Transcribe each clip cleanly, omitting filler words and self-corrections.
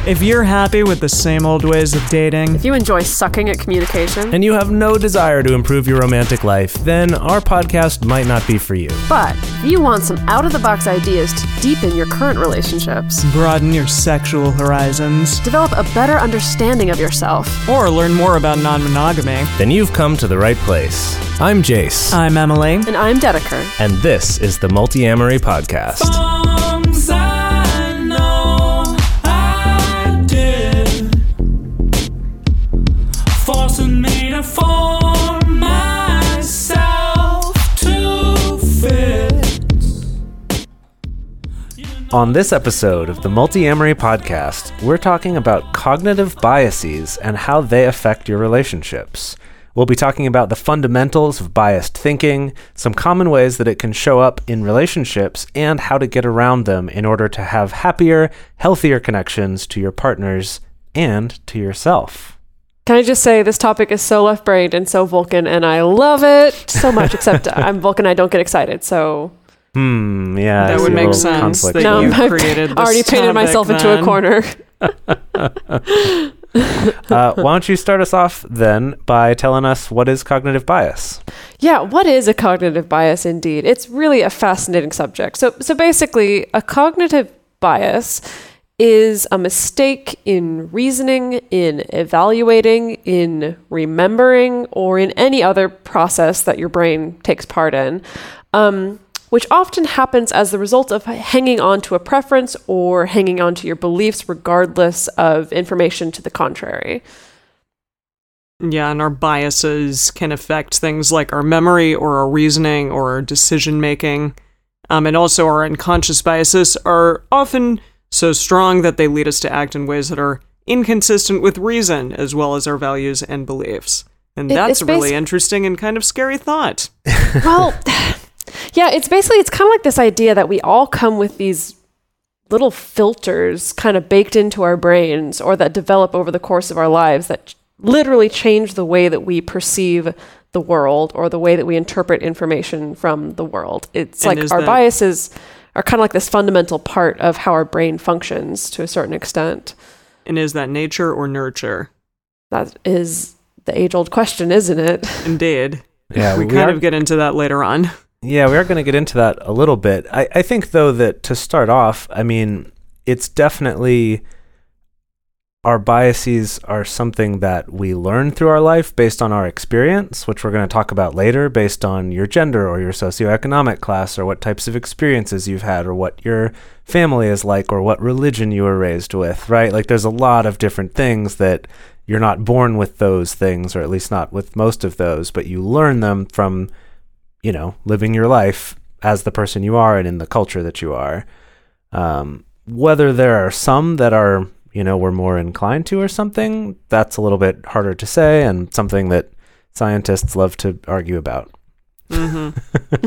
If you're happy with the same old ways of dating, If you enjoy sucking at communication, and you have no desire to improve your romantic life, then our podcast might not be for you. but if you want some out-of-the-box ideas to deepen your current relationships, broaden your sexual horizons, develop a better understanding of yourself, or learn more about non-monogamy, Then you've come to the right place. I'm Jace, I'm Emily. and I'm Dedeker. and this is the Multi-Amory Podcast. Songs I know I did, forcing me to form myself to fit. On this episode of the Multi-Amory Podcast, we're talking about cognitive biases and how they affect your relationships. We'll be talking about the fundamentals of biased thinking, some common ways that it can show up in relationships, and how to get around them in order to have happier, healthier connections to your partners and to yourself. Can I just say this topic is so left-brained and so Vulcan, and I love it so much, except I'm Vulcan, I don't get excited, so... Yeah. I That see would a make little sense conflict that there. you I've created this already painted topic myself into a then. corner. Why don't you start us off then by telling us what is cognitive bias? Yeah, what is a cognitive bias indeed? It's really a fascinating subject. So basically, a cognitive bias is a mistake in reasoning, in evaluating, in remembering, or in any other process that your brain takes part in, which often happens as the result of hanging on to a preference or hanging on to your beliefs regardless of information to the contrary. Yeah, and our biases can affect things like our memory or our reasoning or our decision making. And also our unconscious biases are often so strong that they lead us to act in ways that are inconsistent with reason as well as our values and beliefs. And that's a really interesting and kind of scary thought. Well, yeah, it's kind of like this idea that we all come with these little filters kind of baked into our brains or that develop over the course of our lives that literally change the way that we perceive the world or the way that we interpret information from the world. It's And like our biases are kind of like this fundamental part of how our brain functions to a certain extent. And is that nature or nurture? That is the age-old question, isn't it? Indeed. Yeah, we kind of get into that later on. Yeah, we are going to get into that a little bit. I think, though, that to start off, I mean, it's definitely our biases are something that we learn through our life based on our experience, which we're going to talk about later, based on your gender or your socioeconomic class or what types of experiences you've had or what your family is like or what religion you were raised with, right? Like there's a lot of different things that you're not born with those things, or at least not with most of those, but you learn them from living your life as the person you are and in the culture that you are. Whether there are some that are, we're more inclined to or something, that's a little bit harder to say and something that scientists love to argue about. Mm-hmm.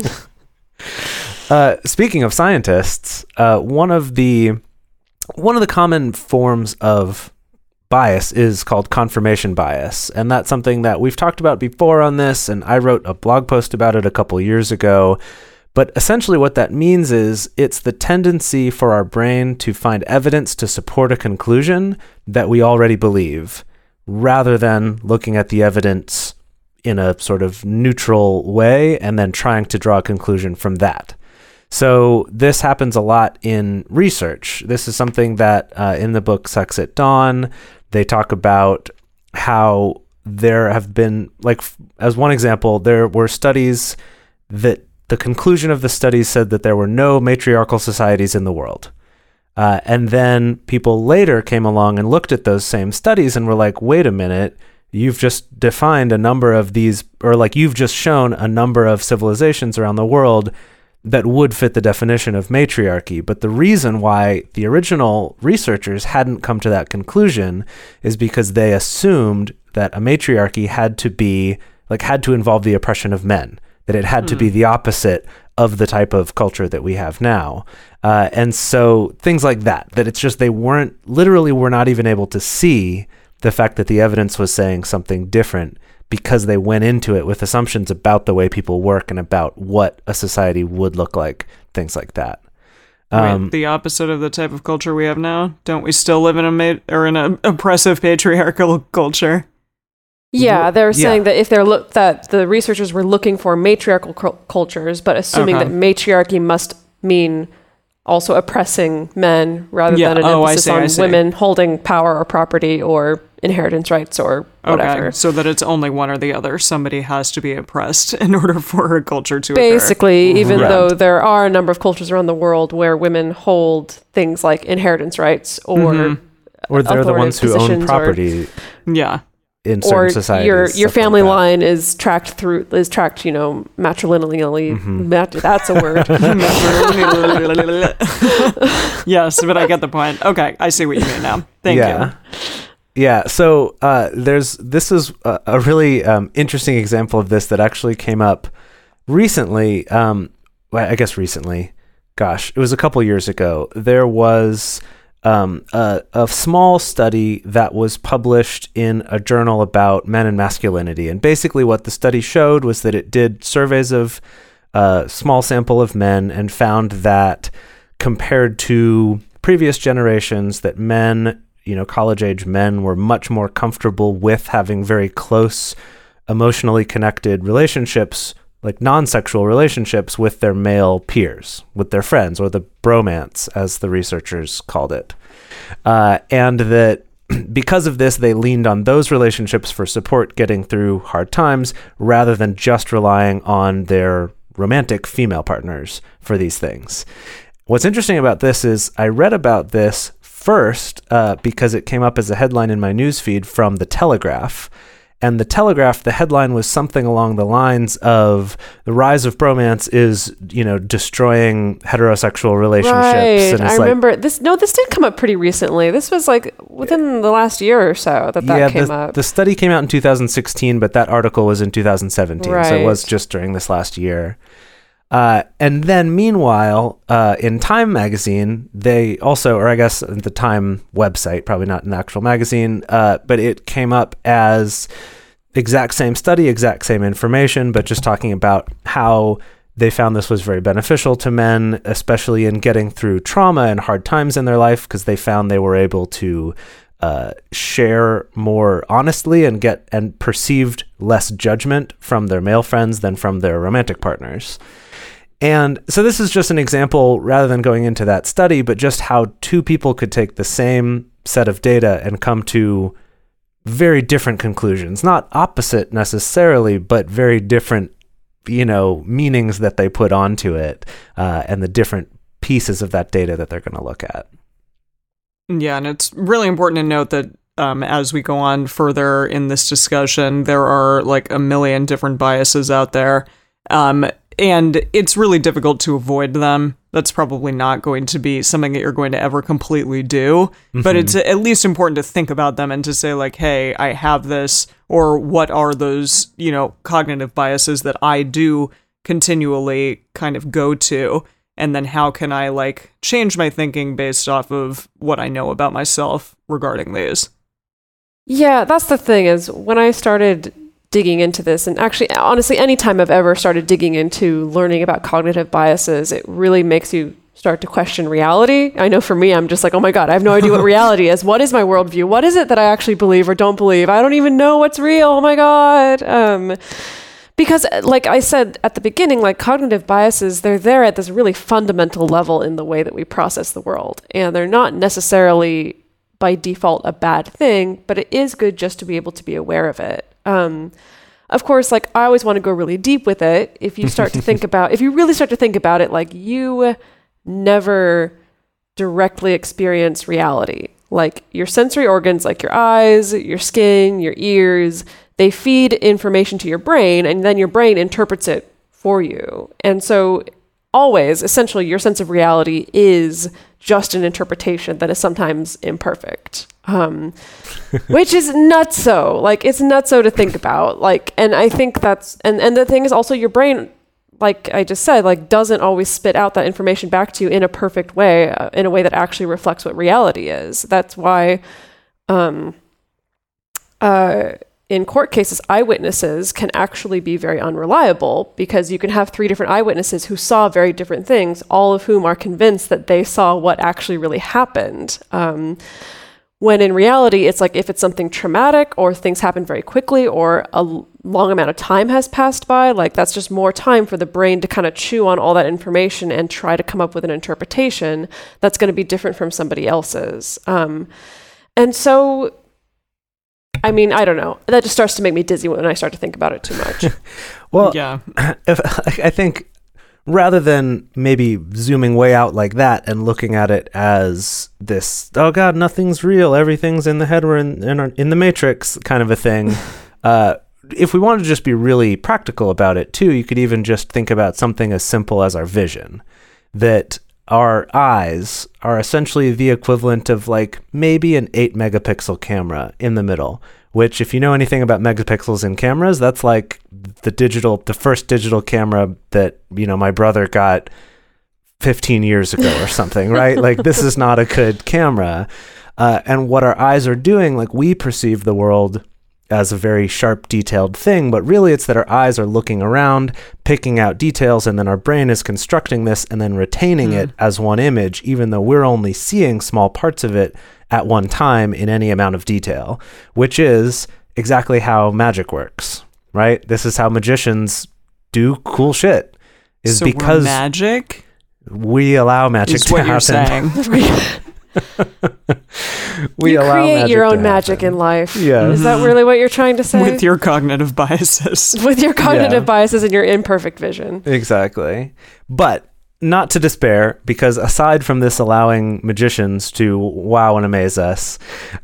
Speaking of scientists, one of the common forms of bias is called confirmation bias, and that's something that we've talked about before on this, and I wrote a blog post about it a couple years ago. But essentially what that means is it's the tendency for our brain to find evidence to support a conclusion that we already believe, rather than looking at the evidence in a sort of neutral way and then trying to draw a conclusion from that. So this happens a lot in research. This is something that in the book Sex at Dawn, they talk about how there have been, like, as one example, there were studies that the conclusion of the studies said that there were no matriarchal societies in the world. And then people later came along and looked at those same studies and were like, wait a minute, you've just defined a number of these, or like you've just shown a number of civilizations around the world that would fit the definition of matriarchy. But the reason why the original researchers hadn't come to that conclusion is because they assumed that a matriarchy had to involve the oppression of men, that it had to be the opposite of the type of culture that we have now. And so things like that it's just they were not even able to see the fact that the evidence was saying something different because they went into it with assumptions about the way people work and about what a society would look like, things like that. Wait, the opposite of the type of culture we have now? Don't we still live in an oppressive patriarchal culture? Yeah, they're saying Yeah. that if that the researchers were looking for matriarchal cultures, but assuming Okay. that matriarchy must mean also oppressing men rather Yeah, than an I emphasis see, I on see. women holding power or property or inheritance rights or whatever. Okay, so that it's only one or the other. Somebody has to be oppressed in order for a culture to occur. Basically, even Right. though there are a number of cultures around the world where women hold things like inheritance rights or Or they're the authoritative ones who own positions or- property Yeah. in or certain societies. your stuff family like that. line is tracked, matrilineally. That's a word. Yes, but I get the point. Okay, I see what you mean now. Thank you. Yeah, so this is a really interesting example of this that actually came up recently. Well, I guess recently. Gosh, it was a couple years ago. There was a small study that was published in a journal about men and masculinity. And basically what the study showed was that it did surveys of a small sample of men and found that compared to previous generations, that men, college-age men were much more comfortable with having very close, emotionally connected relationships, like non-sexual relationships with their male peers, with their friends, or the bromance, as the researchers called it. And that because of this, they leaned on those relationships for support getting through hard times, rather than just relying on their romantic female partners for these things. What's interesting about this is I read about this first because it came up as a headline in my newsfeed from The Telegraph. And The Telegraph, the headline was something along the lines of the rise of bromance is, destroying heterosexual relationships. Right. And I remember this. No, this did come up pretty recently. This was like within the last year or so that came up. The study came out in 2016, but that article was in 2017. So it Right. was just during this last year. And then meanwhile, in Time magazine, they also, or I guess the Time website, probably not an actual magazine, but it came up as exact same study, exact same information, but just talking about how they found this was very beneficial to men, especially in getting through trauma and hard times in their life, because they found they were able to share more honestly and perceived less judgment from their male friends than from their romantic partners. And so this is just an example, rather than going into that study, but just how two people could take the same set of data and come to very different conclusions. Not opposite necessarily, but very different, meanings that they put onto it, and the different pieces of that data that they're going to look at. Yeah, and it's really important to note that as we go on further in this discussion, there are like a million different biases out there. And it's really difficult to avoid them. That's probably not going to be something that you're going to ever completely do. But it's at least important to think about them and to say like, hey, I have this, or what are those, cognitive biases that I do continually kind of go to? And then how can I like change my thinking based off of what I know about myself regarding these? Yeah, that's the thing is when I started digging into this, and actually, honestly, anytime I've ever started digging into learning about cognitive biases, it really makes you start to question reality. I know for me, I'm just like, oh my God, I have no idea what reality is. What is my worldview? What is it that I actually believe or don't believe? I don't even know what's real. Oh my God. Because like I said at the beginning, like cognitive biases, they're there at this really fundamental level in the way that we process the world. And they're not necessarily by default a bad thing, but it is good just to be able to be aware of it. Of course, like I always want to go really deep with it. If you start to think about, if you really start to think about it, like you never directly experience reality. Like your sensory organs, like your eyes, your skin, your ears, they feed information to your brain and then your brain interprets it for you. And so always, essentially, your sense of reality is just an interpretation that is sometimes imperfect. Which is nutso. Like, it's nutso to think about. Like, and I think that's, and the thing is also your brain, like I just said, like doesn't always spit out that information back to you in a perfect way, in a way that actually reflects what reality is. That's why, in court cases, eyewitnesses can actually be very unreliable because you can have 3 different eyewitnesses who saw very different things, all of whom are convinced that they saw what actually really happened. When in reality, it's like if it's something traumatic or things happen very quickly or a long amount of time has passed by, like that's just more time for the brain to kind of chew on all that information and try to come up with an interpretation that's going to be different from somebody else's. And so, I mean, I don't know. That just starts to make me dizzy when I start to think about it too much. Well, Yeah. I think rather than maybe zooming way out like that and looking at it as this, oh God, nothing's real, everything's in the head, we're in the Matrix kind of a thing. If we want to just be really practical about it too, you could even just think about something as simple as our vision. That our eyes are essentially the equivalent of like maybe an 8 megapixel camera in the middle, which if you know anything about megapixels in cameras, that's like the first digital camera that, you know, my brother got 15 years ago or something, right? Like this is not a good camera. And what our eyes are doing, like we perceive the world as a very sharp, detailed thing, but really it's that our eyes are looking around, picking out details, and then our brain is constructing this and then retaining it as one image, even though we're only seeing small parts of it at one time in any amount of detail, which is exactly how magic works, right? This is how magicians do cool shit, is So because we're magic we allow magic is to what you're happen. saying. We You allow create your to own magic happen. in life. Yeah. Is that really what you're trying to say? With your cognitive biases. With your cognitive Yeah. biases and your imperfect vision. Exactly. But not to despair, because aside from this allowing magicians to wow and amaze us,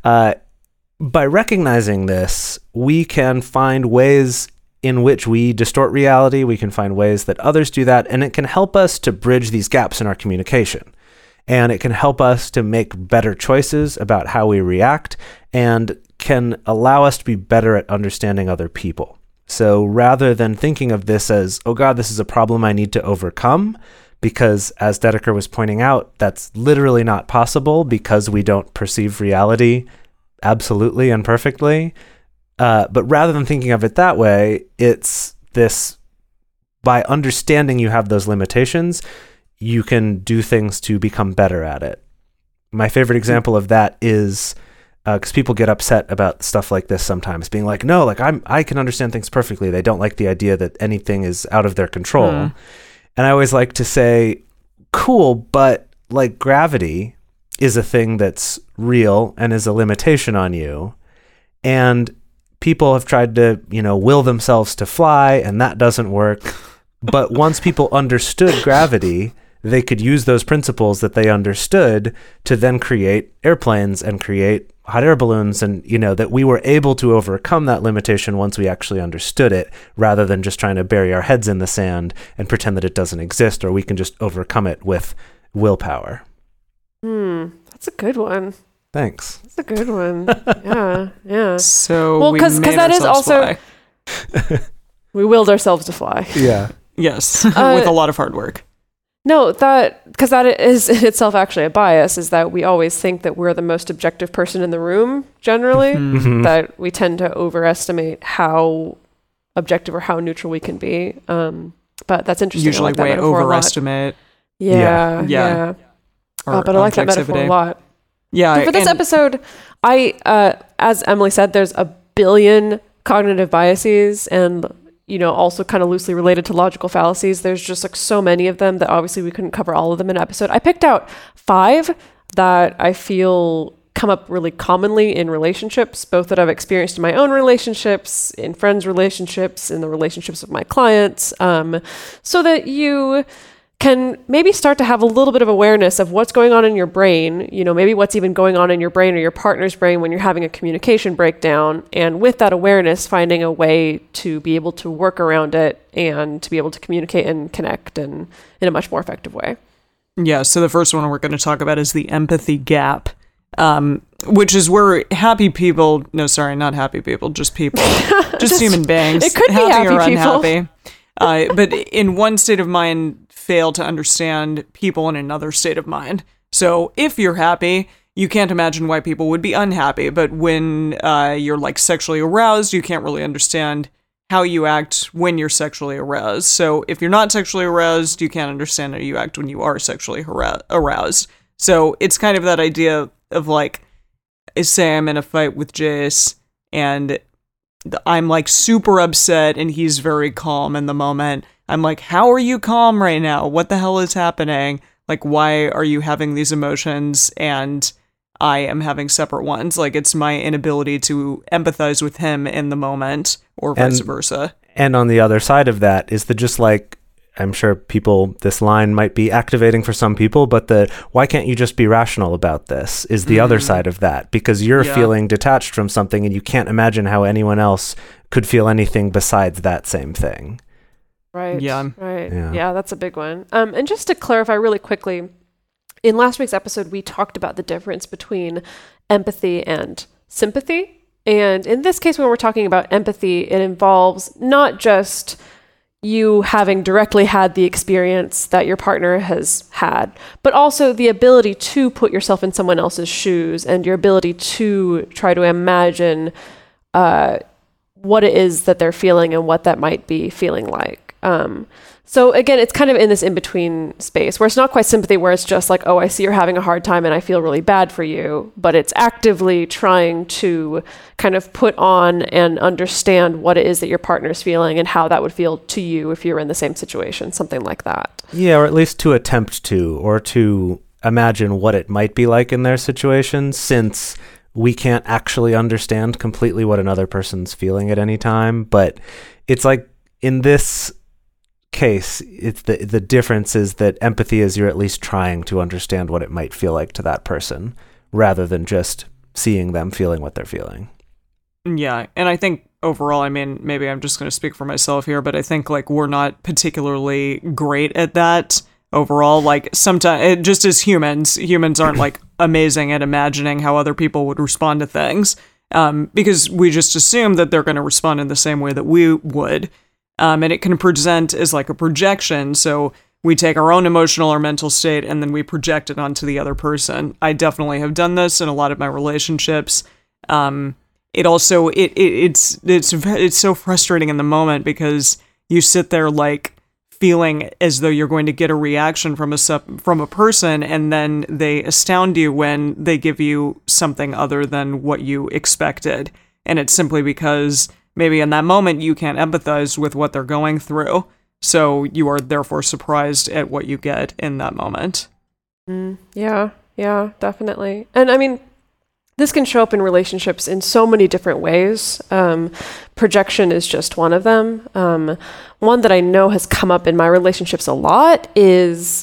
by recognizing this, we can find ways in which we distort reality. We can find ways that others do that, and it can help us to bridge these gaps in our communication. And it can help us to make better choices about how we react and can allow us to be better at understanding other people. So rather than thinking of this as, oh God, this is a problem I need to overcome, because as Dedeker was pointing out, that's literally not possible because we don't perceive reality absolutely and perfectly. But rather than thinking of it that way, it's this, by understanding you have those limitations, you can do things to become better at it. My favorite example of that is because people get upset about stuff like this sometimes, being like, no, like I can understand things perfectly. They don't like the idea that anything is out of their control. And I always like to say, cool, but like gravity is a thing that's real and is a limitation on you. And people have tried to, you know, will themselves to fly, and that doesn't work. But once people understood gravity, they could use those principles that they understood to then create airplanes and create hot air balloons, and, you know, that we were able to overcome that limitation once we actually understood it, rather than just trying to bury our heads in the sand and pretend that it doesn't exist, or we can just overcome it with willpower. That's a good one. Thanks. That's a good one. Yeah. So Well, we 'cause made that is ourselves also- fly. We willed ourselves to fly. Yeah. Yes, with a lot of hard work. No, because that is in itself actually a bias, is that we always think that we're the most objective person in the room, generally, that we tend to overestimate how objective or how neutral we can be. But that's interesting. I Usually like that way metaphor a lot. overestimate. Yeah. Our But I like that metaphor a objectivity. lot. Yeah, But for this and- episode, as Emily said, there's a billion cognitive biases, and also kind of loosely related to logical fallacies. There's just like so many of them that obviously we couldn't cover all of them in an episode. I picked out 5 that I feel come up really commonly in relationships, both that I've experienced in my own relationships, in friends' relationships, in the relationships of my clients, so that you can maybe start to have a little bit of awareness of what's going on in your brain, maybe what's even going on in your brain or your partner's brain when you're having a communication breakdown. And with that awareness, finding a way to be able to work around it and to be able to communicate and connect in a much more effective way. Yeah, so the first one we're going to talk about is the empathy gap, which is where happy people, not happy people, just people, just human beings, it could be happy or people. unhappy, but in one state of mind, fail to understand people in another state of mind. So if you're happy, you can't imagine why people would be unhappy. But when you're like sexually aroused, you can't really understand how you act when you're sexually aroused. So if you're not sexually aroused, you can't understand how you act when you are sexually aroused. So it's kind of that idea of like, say I'm in a fight with Jace and I'm like super upset and he's very calm in the moment. I'm like, how are you calm right now? What the hell is happening? Like, why are you having these emotions and I am having separate ones? Like, it's my inability to empathize with him in the moment, or vice versa. And on the other side of that is the just like, I'm sure this line might be activating for some people, but why can't you just be rational about this is the other side of that, because you're feeling detached from something and you can't imagine how anyone else could feel anything besides that same thing. Right. Yeah. Right. Yeah, that's a big one. And just to clarify really quickly, in last week's episode, we talked about the difference between empathy and sympathy. And in this case, when we're talking about empathy, it involves not just you having directly had the experience that your partner has had, but also the ability to put yourself in someone else's shoes and your ability to try to imagine what it is that they're feeling and what that might be feeling like. So again, it's kind of in this in-between space where it's not quite sympathy, where it's just like, oh, I see you're having a hard time and I feel really bad for you, but it's actively trying to kind of put on and understand what it is that your partner's feeling and how that would feel to you if you're in the same situation, something like that. Yeah, or at least to attempt to, or to imagine what it might be like in their situation, since we can't actually understand completely what another person's feeling at any time. But it's like, in this case, it's the difference is that empathy is you're at least trying to understand what it might feel like to that person, rather than just seeing them feeling what they're feeling. Yeah, and I think overall, I mean, maybe I'm just going to speak for myself here, but I think like we're not particularly great at that overall. Like sometimes, just as humans aren't like amazing at imagining how other people would respond to things, because we just assume that they're going to respond in the same way that we would. And it can present as like a projection. So we take our own emotional or mental state and then we project it onto the other person. I definitely have done this in a lot of my relationships. It also, it's so frustrating in the moment because you sit there like feeling as though you're going to get a reaction from a person, and then they astound you when they give you something other than what you expected. And it's simply because maybe in that moment you can't empathize with what they're going through, so you are therefore surprised at what you get in that moment. Yeah, definitely. And I mean, this can show up in relationships in so many different ways. Projection is just one of them. One that I know has come up in my relationships a lot is,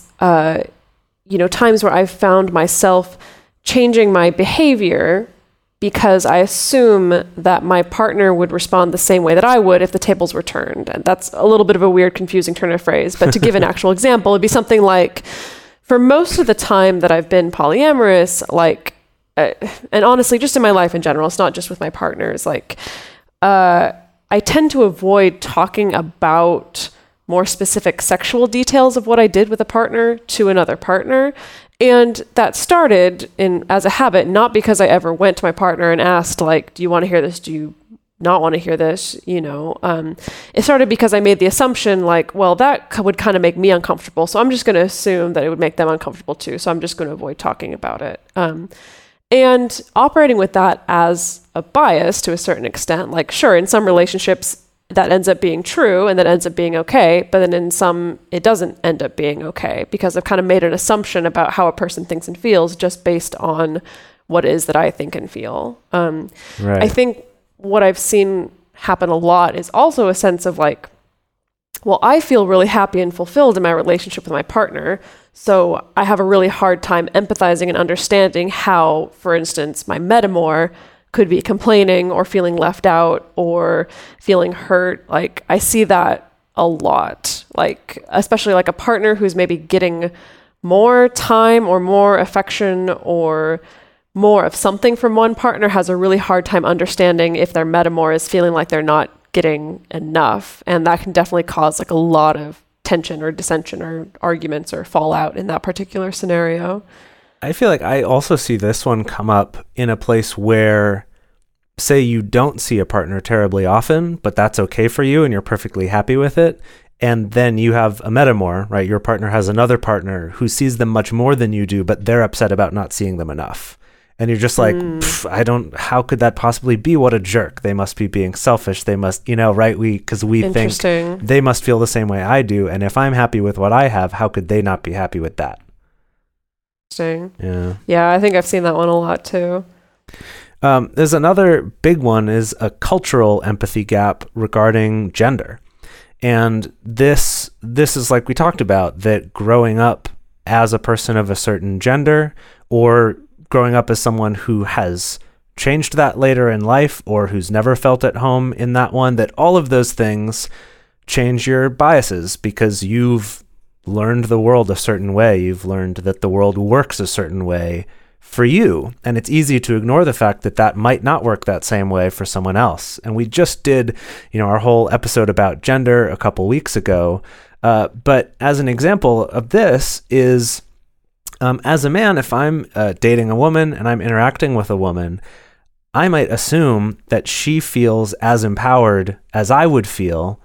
times where I've found myself changing my behavior because I assume that my partner would respond the same way that I would if the tables were turned. And that's a little bit of a weird, confusing turn of phrase. But to give an actual example, it'd be something like, for most of the time that I've been polyamorous, and honestly, just in my life in general, it's not just with my partners, I tend to avoid talking about more specific sexual details of what I did with a partner to another partner. And that started as a habit, not because I ever went to my partner and asked, like, do you want to hear this? Do you not want to hear this? It started because I made the assumption, like, well, that would kind of make me uncomfortable. So I'm just going to assume that it would make them uncomfortable too. So I'm just going to avoid talking about it. And operating with that as a bias to a certain extent, like, sure, in some relationships, that ends up being true and that ends up being okay. But then in some, it doesn't end up being okay because I've kind of made an assumption about how a person thinks and feels just based on what it is that I think and feel. Right. I think what I've seen happen a lot is also a sense of like, well, I feel really happy and fulfilled in my relationship with my partner. So I have a really hard time empathizing and understanding how, for instance, my metamor could be complaining or feeling left out or feeling hurt. Like, I see that a lot, like, especially like a partner who's maybe getting more time or more affection or more of something from one partner has a really hard time understanding if their metamor is feeling like they're not getting enough. And that can definitely cause like a lot of tension or dissension or arguments or fallout in that particular scenario. I feel like I also see this one come up in a place where, say you don't see a partner terribly often, but that's okay for you and you're perfectly happy with it. And then you have a metamor, right? Your partner has another partner who sees them much more than you do, but they're upset about not seeing them enough. And you're just like, how could that possibly be? What a jerk. They must be being selfish. They must, right? Because we think they must feel the same way I do. And if I'm happy with what I have, how could they not be happy with that? Interesting. Yeah, I think I've seen that one a lot too. There's another big one is a cultural empathy gap regarding gender. And this is like we talked about, that growing up as a person of a certain gender, or growing up as someone who has changed that later in life, or who's never felt at home in that one, that all of those things change your biases because you've learned the world a certain way. You've learned that the world works a certain way for you. And it's easy to ignore the fact that that might not work that same way for someone else. And we just did, our whole episode about gender a couple weeks ago. But as an example of this is, as a man, if I'm dating a woman and I'm interacting with a woman, I might assume that she feels as empowered as I would feel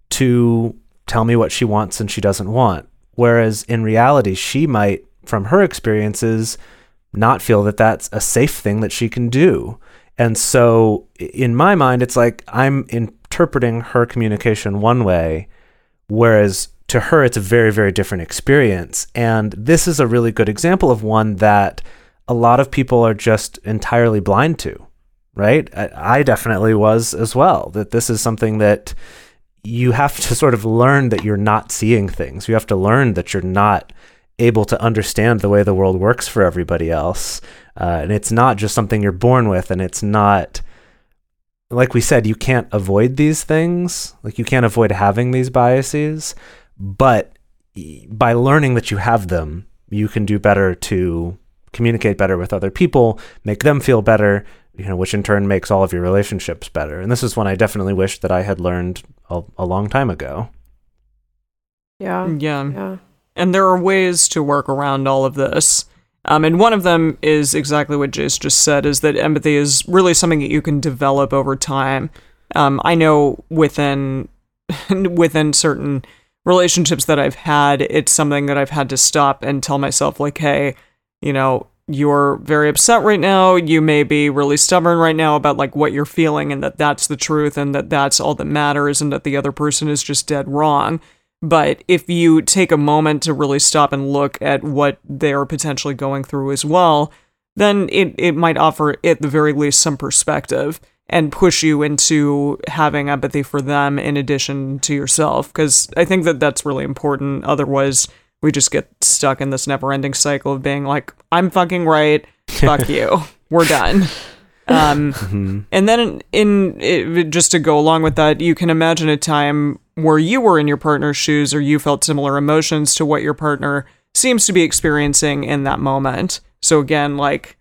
to tell me what she wants and she doesn't want. Whereas in reality, she might, from her experiences, not feel that that's a safe thing that she can do. And so in my mind, it's like I'm interpreting her communication one way, whereas to her, it's a very, very different experience. And this is a really good example of one that a lot of people are just entirely blind to, right? I definitely was as well, that this is something that you have to sort of learn, that you're not seeing things. You have to learn that you're not able to understand the way the world works for everybody else. And it's not just something you're born with, and it's not, like we said, you can't avoid these things. Like you can't avoid having these biases, but by learning that you have them, you can do better to communicate better with other people, make them feel better, which in turn makes all of your relationships better. And this is one I definitely wish that I had learned a long time ago. Yeah. And there are ways to work around all of this. And one of them is exactly what Jace just said, is that empathy is really something that you can develop over time. I know within certain relationships that I've had, it's something that I've had to stop and tell myself, like, hey, you're very upset right now. You may be really stubborn right now about like what you're feeling, and that's the truth, and that's all that matters, and that the other person is just dead wrong. But if you take a moment to really stop and look at what they're potentially going through as well, then it might offer, at the very least, some perspective and push you into having empathy for them in addition to yourself. Because I think that that's really important. Otherwise, we just get stuck in this never-ending cycle of being like, I'm fucking right, fuck you, we're done. And then just to go along with that, you can imagine a time where you were in your partner's shoes, or you felt similar emotions to what your partner seems to be experiencing in that moment. So again, like,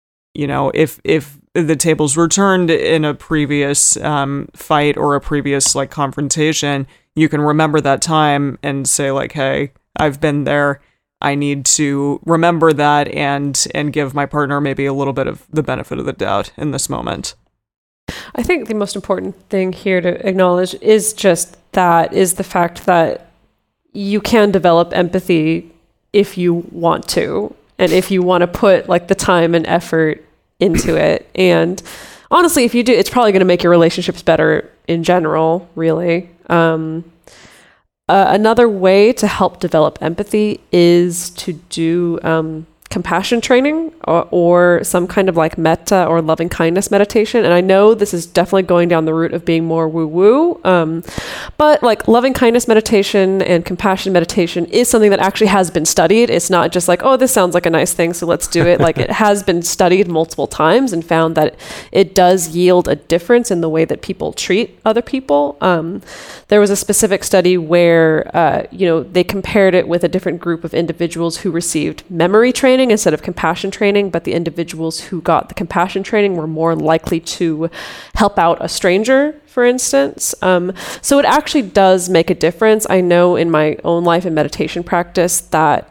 if the tables were turned in a previous fight or a previous like confrontation, you can remember that time and say like, hey, I've been there. I need to remember that and give my partner maybe a little bit of the benefit of the doubt in this moment. I think the most important thing here to acknowledge is the fact that you can develop empathy if you want to, and if you want to put like the time and effort into it. And honestly, if you do, it's probably going to make your relationships better in general, really. Another way to help develop empathy is to do compassion training or some kind of like metta or loving kindness meditation. And I know this is definitely going down the route of being more woo-woo, but like loving kindness meditation and compassion meditation is something that actually has been studied. It's not just like, oh, this sounds like a nice thing, so let's do it. Like it has been studied multiple times and found that it does yield a difference in the way that people treat other people. There was a specific study where, they compared it with a different group of individuals who received memory training instead of compassion training, but the individuals who got the compassion training were more likely to help out a stranger, for instance. So it actually does make a difference. I know in my own life and meditation practice that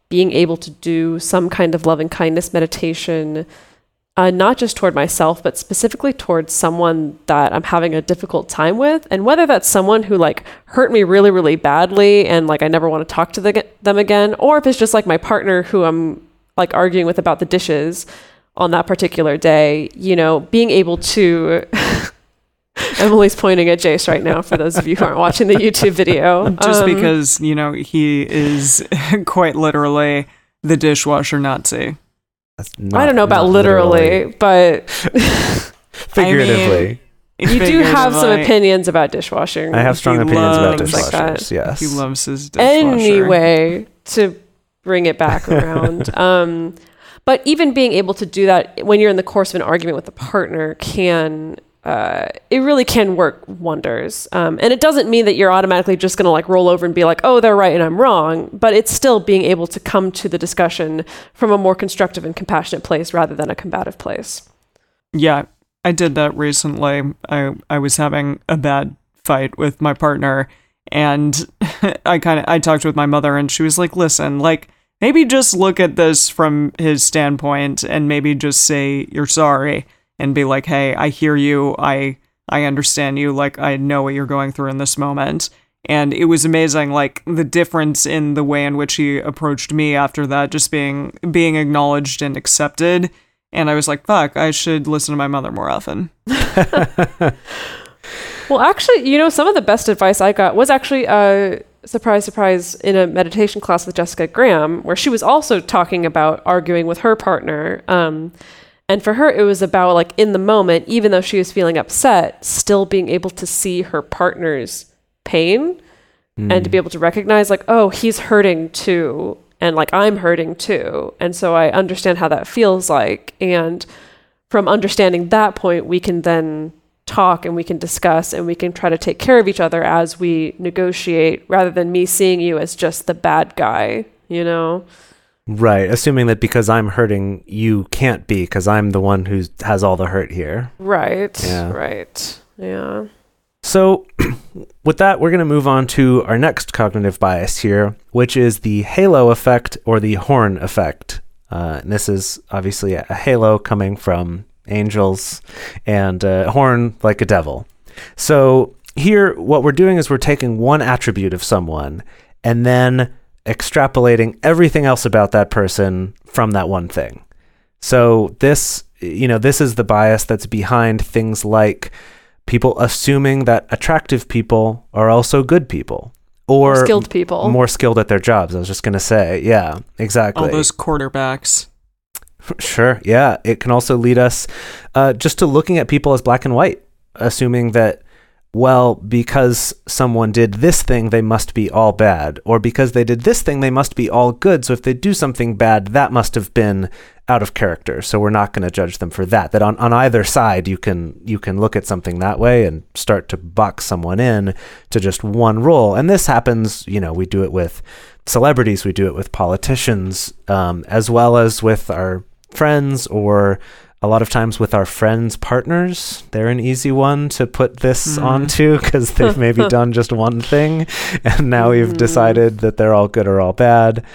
being able to do some kind of loving kindness meditation, not just toward myself, but specifically towards someone that I'm having a difficult time with. And whether that's someone who like hurt me really, really badly and like I never want to talk to them again, or if it's just like my partner who I'm like arguing with about the dishes on that particular day, you know, being able to Emily's pointing at Jace right now for those of you who aren't watching the YouTube video. Just because, you know, he is quite literally the dishwasher Nazi. I don't know about literally, but figuratively. You do have some opinions about dishwashing. I have strong opinions about things like that. dishwashers, yes. He loves his dishwasher. Anyway, to bring it back around. But even being able to do that when you're in the course of an argument with a partner it really can work wonders. And it doesn't mean that you're automatically just going to like roll over and be like, oh, they're right and I'm wrong. But it's still being able to come to the discussion from a more constructive and compassionate place rather than a combative place. Yeah, I did that recently. I was having a bad fight with my partner, and I talked with my mother, and she was like, listen, like, maybe just look at this from his standpoint and maybe just say you're sorry and be like, hey, I hear you. I understand you. Like, I know what you're going through in this moment. And it was amazing, like, the difference in the way in which he approached me after that, just being acknowledged and accepted. And I was like, fuck, I should listen to my mother more often. Well, actually, you know, some of the best advice I got was actually, surprise, in a meditation class with Jessica Graham, where she was also talking about arguing with her partner. And for her, it was about, like, in the moment, even though she was feeling upset, still being able to see her partner's pain and to be able to recognize, like, oh, he's hurting too. And, like, I'm hurting too. And so I understand how that feels like. And from understanding that point, we can then talk and we can discuss and we can try to take care of each other as we negotiate, rather than me seeing you as just the bad guy, you know? Right. Assuming that because I'm hurting, you can't be, because I'm the one who has all the hurt here. Right. Yeah. Right. Yeah. So with that, we're going to move on to our next cognitive bias here, which is the halo effect or the horn effect. And this is obviously a halo coming from angels and a horn like a devil. So here, what we're doing is we're taking one attribute of someone and then extrapolating everything else about that person from that one thing. So this is the bias that's behind things like people assuming that attractive people are also good people. Or skilled people. More skilled at their jobs, I was just going to say. Yeah, exactly. All those quarterbacks. Sure, yeah. It can also lead us just to looking at people as black and white, assuming that, well, because someone did this thing, they must be all bad. Or because they did this thing, they must be all good. So if they do something bad, that must have been out of character. So we're not going to judge them for that. That on either side, you can look at something that way and start to box someone in to just one role. And this happens, we do it with celebrities, we do it with politicians, as well as with our friends, or a lot of times with our friends' partners. They're an easy one to put this onto, because they've maybe done just one thing, and now we've decided that they're all good or all bad.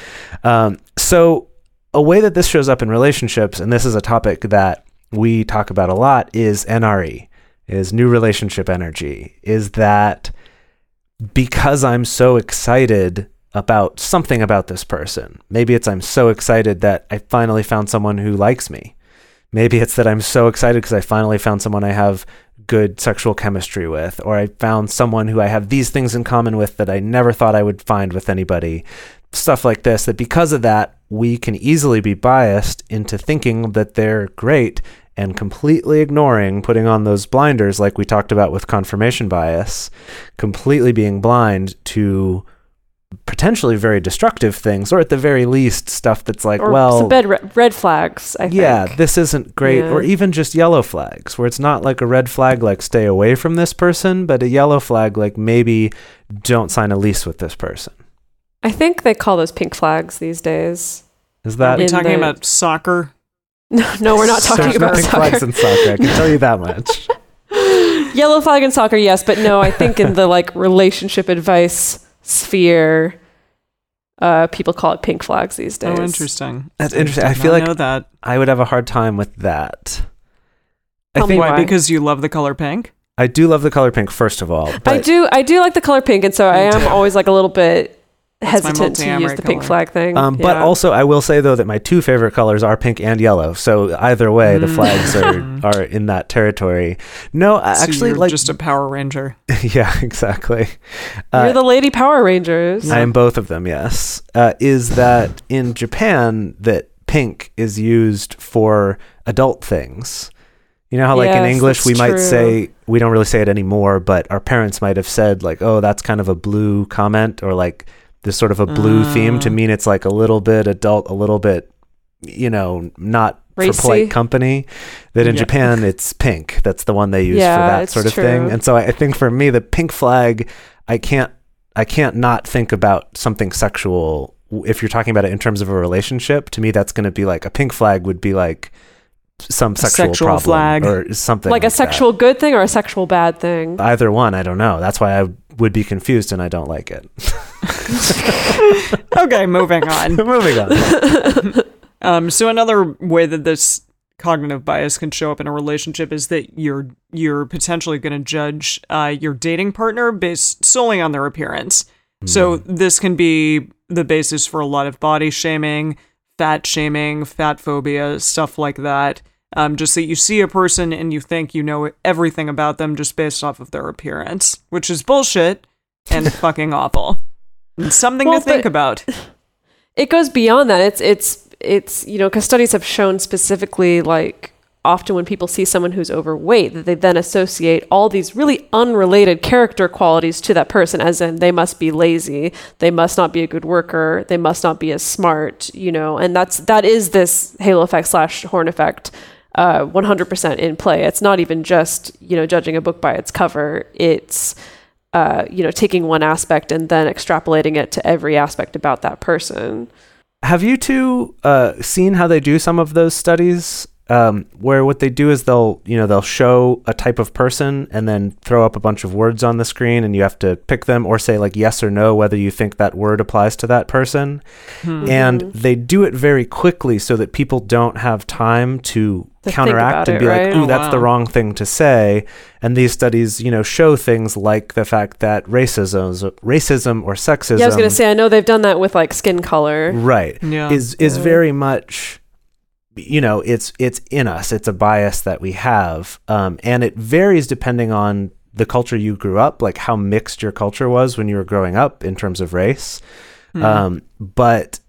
So a way that this shows up in relationships, and this is a topic that we talk about a lot, is NRE, is new relationship energy, is that because I'm so excited about something about this person, maybe it's I'm so excited that I finally found someone who likes me. Maybe it's that I'm so excited because I finally found someone I have good sexual chemistry with, or I found someone who I have these things in common with that I never thought I would find with anybody. Stuff like this, that because of that, we can easily be biased into thinking that they're great and completely ignoring, putting on those blinders like we talked about with confirmation bias, completely being blind to potentially very destructive things, or at the very least stuff that's like, or well, some red flags, I think. Yeah, this isn't great. Or even just yellow flags, where it's not like a red flag like stay away from this person, but a yellow flag like maybe don't sign a lease with this person. I think they call those pink flags these days. Is that... Are we talking about soccer? No, we're not talking about pink soccer. flags in soccer, I can tell you that much. Yellow flag in soccer, yes, but no, I think in the like relationship advice sphere, people call it pink flags these days. Oh, interesting. That's interesting. I Did feel not like know that. I would have a hard time with that. Tell me Why? why. Because you love the color pink? I do love the color pink, first of all. I But do like the color pink, and so I am always like a little bit That's my hesitant to use multi-amory the pink color. flag thing. But Yeah. also, I will say though that my two favorite colors are pink and yellow. So either way, the flags are in that territory. No, So actually, you're like just a Power Ranger. yeah, exactly. You're the Lady Power Rangers. I am both of them. Yes, is that in Japan that pink is used for adult things. You know how like in Yes, English that's we might true. say, we don't really say it anymore, but our parents might have said like, oh, that's kind of a blue comment, or like this sort of a blue theme to mean it's like a little bit adult, a little bit, not Racy. for polite company. That in Yeah. Japan it's pink. That's the one they use Yeah, for that it's sort of true. thing. And so I think for me, the pink flag, I can't not think about something sexual. If you're talking about it in terms of a relationship, to me, that's going to be like a pink flag would be like some sexual problem flag. or something like a that. sexual good thing or a sexual bad thing. Either one, I don't know. That's why I would be confused and I don't like it. Okay, moving on. Moving on. So another way that this cognitive bias can show up in a relationship is that you're potentially going to judge your dating partner based solely on their appearance. So this can be the basis for a lot of body shaming, fat phobia, stuff like that. Just that you see a person and you think you know everything about them just based off of their appearance, which is bullshit and fucking awful. And something Well, to think but- about. It goes beyond that. It's because studies have shown specifically, like, often when people see someone who's overweight, that they then associate all these really unrelated character qualities to that person, as in they must be lazy, they must not be a good worker, they must not be as smart, and that is this halo effect / horn effect 100% in play. It's not even just, judging a book by its cover. It's taking one aspect and then extrapolating it to every aspect about that person. Have you two seen how they do some of those studies? Where what they do is they'll show a type of person and then throw up a bunch of words on the screen, and you have to pick them or say like yes or no whether you think that word applies to that person. And they do it very quickly so that people don't have time to To counteract think about and it, be like, right? ooh, Oh, that's the wow. wrong thing to say. And these studies, show things like the fact that racism or sexism, Yeah, I was gonna say, I know they've done that with like skin color. right, Yeah. is very much, it's in us. It's a bias that we have, and it varies depending on the culture you grew up, like how mixed your culture was when you were growing up in terms of race. But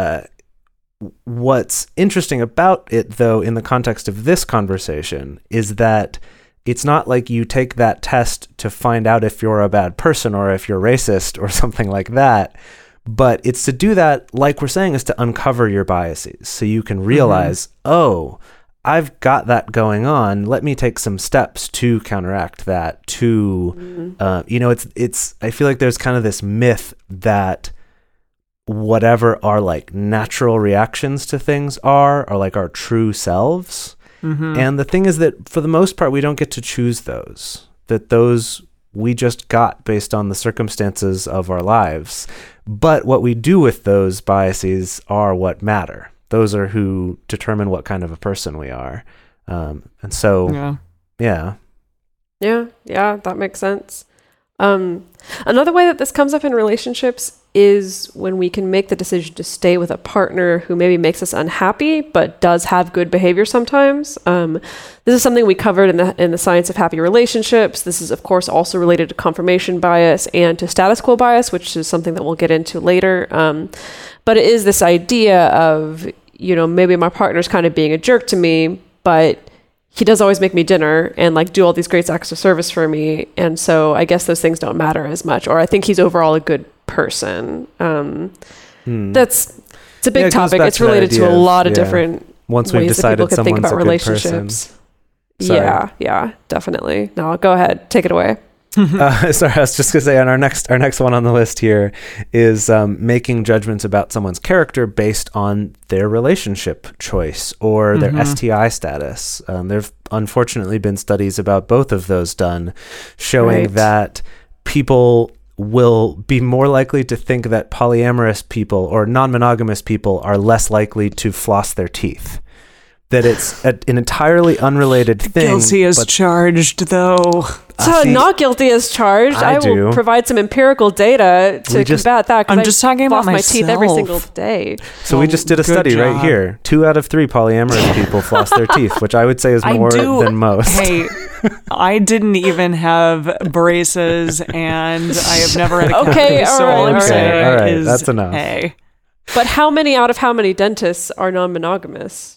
what's interesting about it, though, in the context of this conversation, is that it's not like you take that test to find out if you're a bad person or if you're racist or something like that. But it's to do that, like we're saying, is to uncover your biases so you can realize, oh, I've got that going on. Let me take some steps to counteract that. It's. I feel like there's kind of this myth that whatever our like natural reactions to things are like our true selves. And the thing is that for the most part, we don't get to choose those. That those we just got based on the circumstances of our lives. But what we do with those biases are what matter. Those are who determine what kind of a person we are. And so, Yeah. Yeah, that makes sense. Another way that this comes up in relationships is when we can make the decision to stay with a partner who maybe makes us unhappy, but does have good behavior sometimes. This is something we covered in the Science of Happy Relationships. This is, of course, also related to confirmation bias and to status quo bias, which is something that we'll get into later. But it is this idea of, maybe my partner's kind of being a jerk to me, but he does always make me dinner and like do all these great acts of service for me. And so I guess those things don't matter as much, or I think he's overall a good person. It's a big Yeah, it goes topic. back It's to that related to idea a of, lot of different once we've ways that people decided can think someone's about a good person. relationships. Sorry. Yeah, definitely. No, go ahead. Take it away. Sorry, I was just gonna say on our next one on the list here is making judgments about someone's character based on their relationship choice or their STI status. There've unfortunately been studies about both of those done, showing Right. that people will be more likely to think that polyamorous people or non-monogamous people are less likely to floss their teeth. That it's an entirely unrelated thing. Guilty as charged, though. So not guilty as charged. I do. will provide some empirical data to combat that. 'Cause I'm just talking about floss my teeth every myself. single day. So we just did a good study right job. here. 2 out of 3 polyamorous people floss their teeth, which I would say is more than most. Hey, I didn't even have braces, and I have never had a Okay, cavity, so all all I'm right, saying all right, is, that's enough. hey. But how many out of how many dentists are non-monogamous?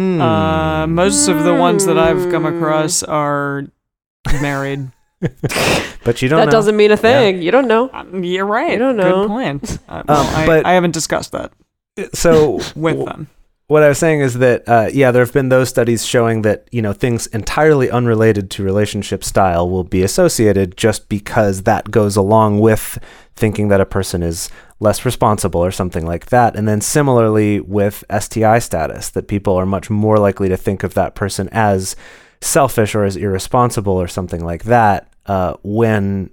Most of the ones that I've come across are married. But you don't That know. doesn't mean a thing. You don't know. You're right. I don't know. Good point. but- I haven't discussed that So with them. what I was saying is that, there have been those studies showing that, things entirely unrelated to relationship style will be associated just because that goes along with thinking that a person is less responsible or something like that. And then similarly with STI status, that people are much more likely to think of that person as selfish or as irresponsible or something like that, when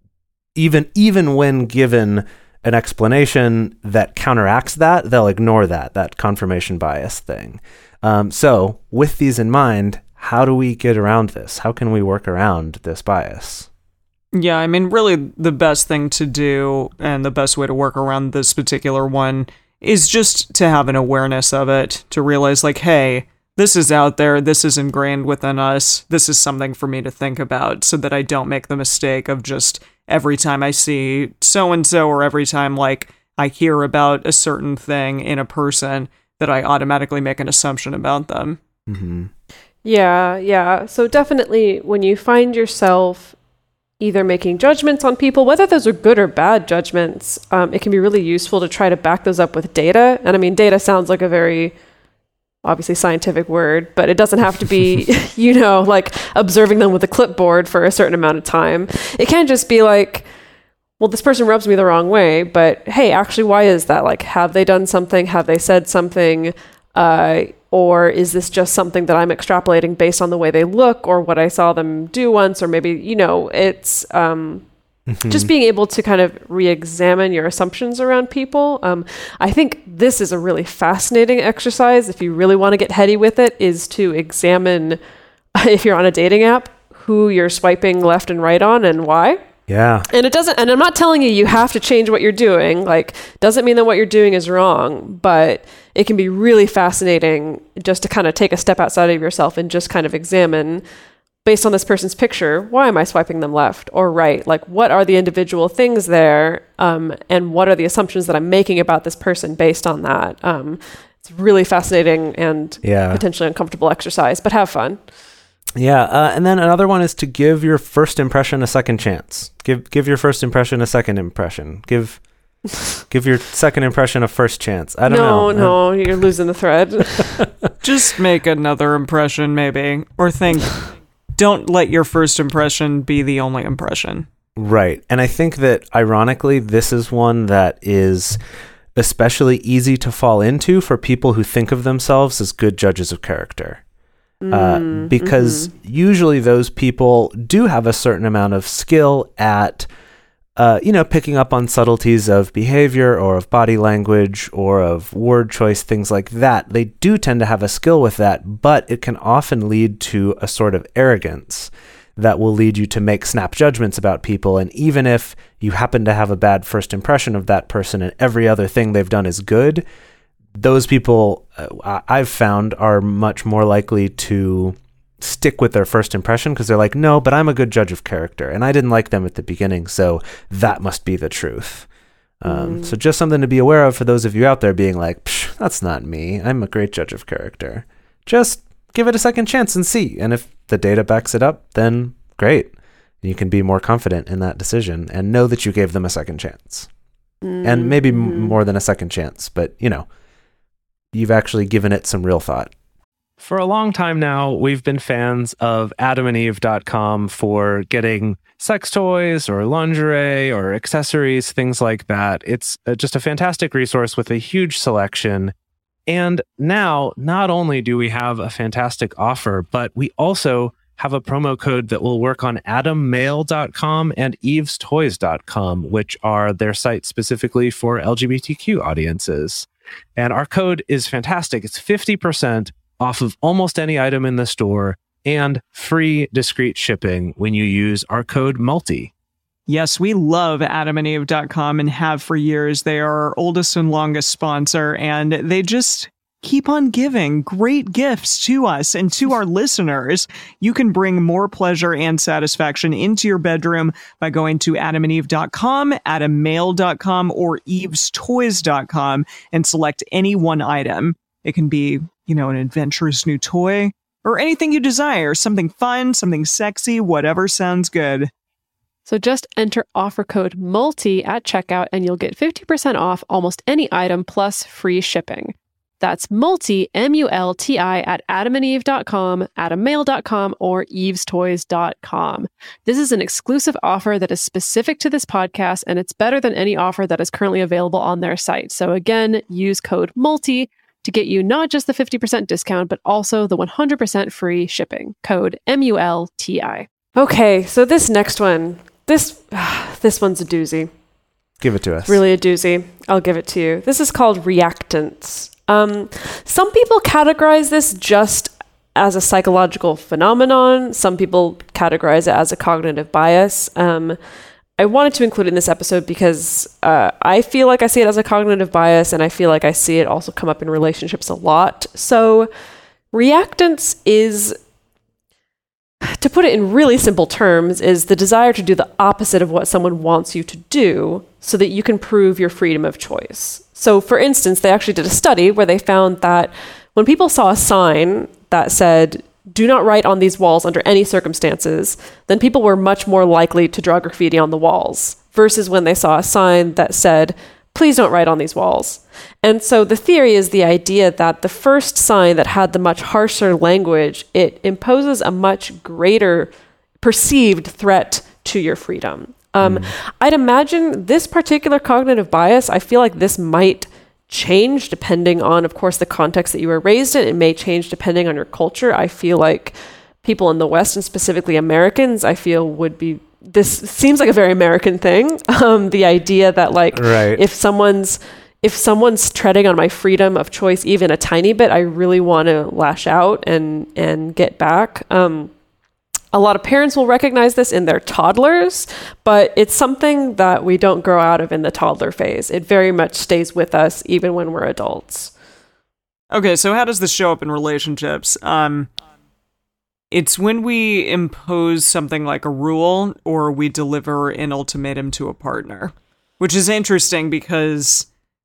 even when given an explanation that counteracts that, they'll ignore that confirmation bias thing. So with these in mind, how do we get around this? How can we work around this bias? Yeah, I mean, really the best thing to do and the best way to work around this particular one is just to have an awareness of it, to realize like, hey, this is out there, this is ingrained within us, this is something for me to think about so that I don't make the mistake of just every time I see so-and-so or every time like I hear about a certain thing in a person that I automatically make an assumption about them. Mm-hmm. Yeah. So definitely when you find yourself either making judgments on people, whether those are good or bad judgments, it can be really useful to try to back those up with data. And I mean, data sounds like a very obviously scientific word, but it doesn't have to be, like observing them with a clipboard for a certain amount of time. It can just be like, well, this person rubs me the wrong way, but hey, actually, why is that? Like, have they done something? Have they said something? Or is this just something that I'm extrapolating based on the way they look or what I saw them do once? Or maybe, it's just being able to kind of re-examine your assumptions around people. I think this is a really fascinating exercise. If you really want to get heady with it, is to examine, if you're on a dating app, who you're swiping left and right on and why. Yeah. And I'm not telling you have to change what you're doing. Like, doesn't mean that what you're doing is wrong, but it can be really fascinating just to kind of take a step outside of yourself and just kind of examine, based on this person's picture, why am I swiping them left or right? Like, what are the individual things there? And what are the assumptions that I'm making about this person based on that? It's really fascinating and potentially uncomfortable exercise, but have fun. Yeah, and then another one is to give your first impression a second chance. Give your first impression a second impression. Give your second impression a first chance. I don't know. No, you're losing the thread. Just make another impression, maybe, or think. Don't let your first impression be the only impression. Right, and I think that ironically, this is one that is especially easy to fall into for people who think of themselves as good judges of character. Because usually those people do have a certain amount of skill at, picking up on subtleties of behavior or of body language or of word choice, things like that. They do tend to have a skill with that, but it can often lead to a sort of arrogance that will lead you to make snap judgments about people. And even if you happen to have a bad first impression of that person and every other thing they've done is good, those people I've found are much more likely to stick with their first impression because they're like, no, but I'm a good judge of character and I didn't like them at the beginning, so that must be the truth. So just something to be aware of for those of you out there being like, psh, that's not me. I'm a great judge of character. Just give it a second chance and see. And if the data backs it up, then great. You can be more confident in that decision and know that you gave them a second chance. And maybe more than a second chance, but you've actually given it some real thought. For a long time now, we've been fans of adamandeve.com for getting sex toys or lingerie or accessories, things like that. It's just a fantastic resource with a huge selection. And now, not only do we have a fantastic offer, but we also have a promo code that will work on adammail.com and evestoys.com, which are their sites specifically for LGBTQ audiences. And our code is fantastic. It's 50% off of almost any item in the store and free discreet shipping when you use our code MULTI. Yes, we love adamandeve.com and have for years. They are our oldest and longest sponsor, and they just keep on giving great gifts to us and to our listeners. You can bring more pleasure and satisfaction into your bedroom by going to adamandeve.com, adammail.com, or evestoys.com and select any one item. It can be, an adventurous new toy or anything you desire, something fun, something sexy, whatever sounds good. So just enter offer code MULTI at checkout and you'll get 50% off almost any item plus free shipping. That's MULTI, M-U-L-T-I, at adamandeve.com, adammail.com, or evestoys.com. This is an exclusive offer that is specific to this podcast, and it's better than any offer that is currently available on their site. So again, use code MULTI to get you not just the 50% discount, but also the 100% free shipping. Code MULTI. Okay, so this next one, this one's a doozy. Give it to us. Really a doozy. I'll give it to you. This is called reactance. Some people categorize this just as a psychological phenomenon. Some people categorize it as a cognitive bias. I wanted to include it in this episode because I feel like I see it as a cognitive bias, and I feel like I see it also come up in relationships a lot. So reactance is, to put it in really simple terms, is the desire to do the opposite of what someone wants you to do so that you can prove your freedom of choice. So, for instance, they actually did a study where they found that when people saw a sign that said, "Do not write on these walls under any circumstances," then people were much more likely to draw graffiti on the walls versus when they saw a sign that said, "Please don't write on these walls." And so the theory is the idea that the first sign that had the much harsher language, it imposes a much greater perceived threat to your freedom. I'd imagine this particular cognitive bias, I feel like this might change depending on, of course, the context that you were raised in. It may change depending on your culture. I feel like people in the West, and specifically Americans, I feel this seems like a very American thing. The idea that right. if someone's treading on my freedom of choice even a tiny bit, I really want to lash out and get back. A lot of parents will recognize this in their toddlers, but it's something that we don't grow out of in the toddler phase. It very much stays with us even when we're adults. Okay, so how does this show up in relationships? It's when we impose something like a rule or we deliver an ultimatum to a partner, which is interesting because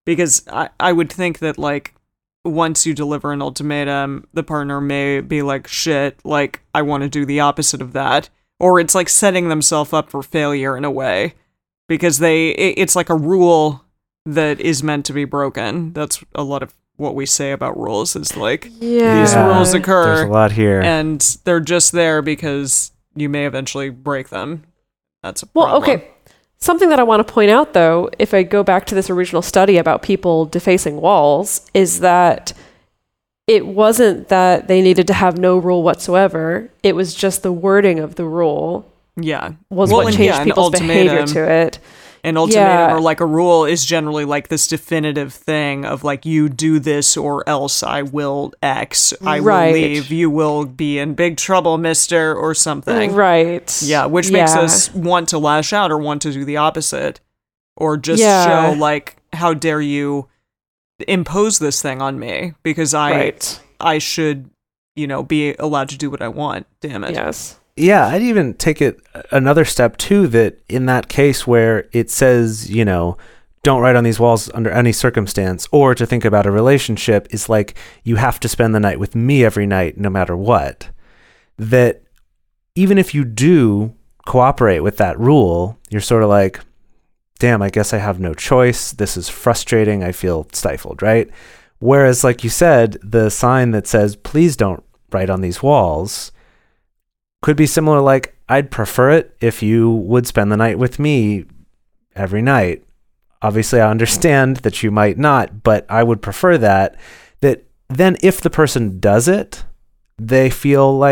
I would think that once you deliver an ultimatum, the partner may be like, shit, I want to do the opposite of that. Or it's like setting themselves up for failure in a way because it's like a rule that is meant to be broken. That's a lot of what we say about rules is these rules occur. There's a lot here. And they're just there because you may eventually break them. That's a problem. Well, okay. Something that I want to point out, though, if I go back to this original study about people defacing walls, is that it wasn't that they needed to have no rule whatsoever. It was just the wording of the rule. Yeah. Was what changed people's behavior to it. An ultimatum or a rule is generally this definitive thing of you do this or else I will X. I will leave. You will be in big trouble, mister, or something. Right. Yeah, which makes us want to lash out or want to do the opposite. Or just show how dare you impose this thing on me because I should, be allowed to do what I want. Damn it. Yes. Yeah, I'd even take it another step too, that in that case where it says, don't write on these walls under any circumstance, or to think about a relationship is you have to spend the night with me every night, no matter what. That even if you do cooperate with that rule, you're sort of damn, I guess I have no choice. This is frustrating. I feel stifled, right? Whereas, like you said, the sign that says, please don't write on these walls could be similar, I'd prefer it if you would spend the night with me every night. Obviously, I understand that you might not, but I would prefer that then if the person does it, they feel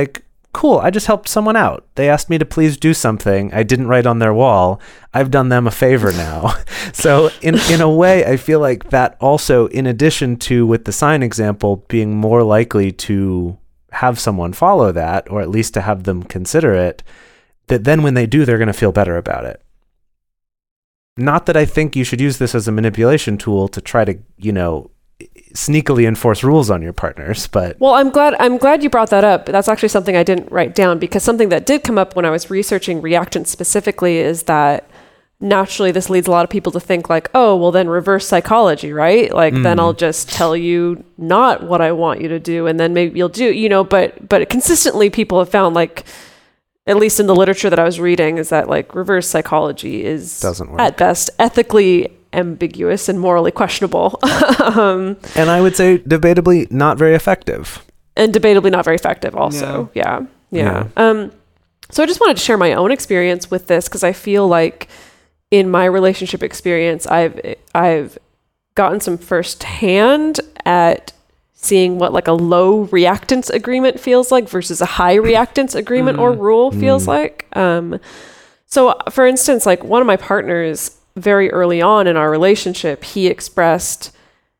cool, I just helped someone out. They asked me to please do something I didn't write on their wall. I've done them a favor now. So in a way, I feel like that also, in addition to with the sign example, being more likely to have someone follow that, or at least to have them consider it, that then when they do, they're going to feel better about it. Not that I think you should use this as a manipulation tool to try to, sneakily enforce rules on your partners, but Well, I'm glad you brought that up. That's actually something I didn't write down, because something that did come up when I was researching reactance specifically is that naturally this leads a lot of people to think like, oh, well then reverse psychology, right? Like then I'll just tell you not what I want you to do, and then maybe you'll do, but consistently people have found, like, at least in the literature that I was reading, is that like reverse psychology doesn't work. At best ethically ambiguous and morally questionable. And I would say debatably not very effective. And debatably not very effective also. Yeah. So I just wanted to share my own experience with this, because I feel like in my relationship experience, I've gotten some firsthand at seeing what like a low reactance agreement feels like versus a high reactance agreement or rule feels like. So for instance, like one of my partners very early on in our relationship, he expressed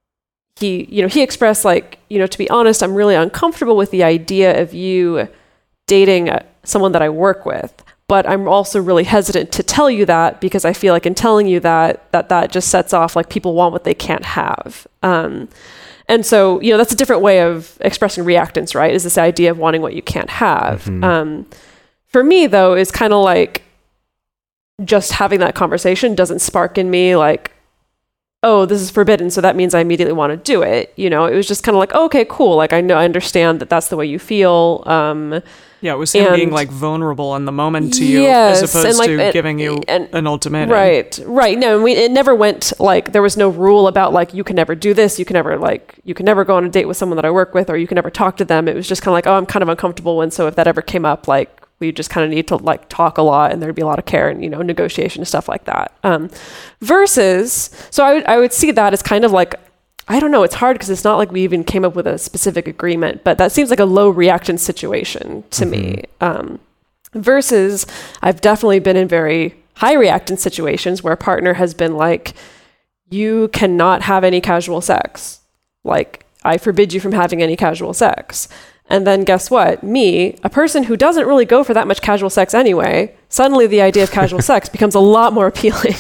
like, to be honest, I'm really uncomfortable with the idea of you dating someone that I work with, but I'm also really hesitant to tell you that, because I feel like in telling you that just sets off like people want what they can't have. And so, that's a different way of expressing reactance, right? Is this idea of wanting what you can't have. For me though, is kind of like, just having that conversation doesn't spark in me like, oh, this is forbidden, so that means I immediately want to do it. It was just kind of like, oh, okay, cool. Like I understand that that's the way you feel. Yeah, it was him being like vulnerable in the moment to you, as opposed to giving you an ultimatum. Right. No, it never went like, there was no rule about like, you can never do this. You can never go on a date with someone that I work with, or you can never talk to them. It was just kind of like, oh, I'm kind of uncomfortable. And so if that ever came up, like, we just kind of need to like talk a lot, and there'd be a lot of care and, negotiation and stuff like that. Versus, so I would see that as kind of like, I don't know, it's hard because it's not like we even came up with a specific agreement, but that seems like a low reaction situation to me. Versus, I've definitely been in very high reactant situations where a partner has been like, you cannot have any casual sex. Like, I forbid you from having any casual sex. And then guess what? Me, a person who doesn't really go for that much casual sex anyway, suddenly the idea of casual sex becomes a lot more appealing.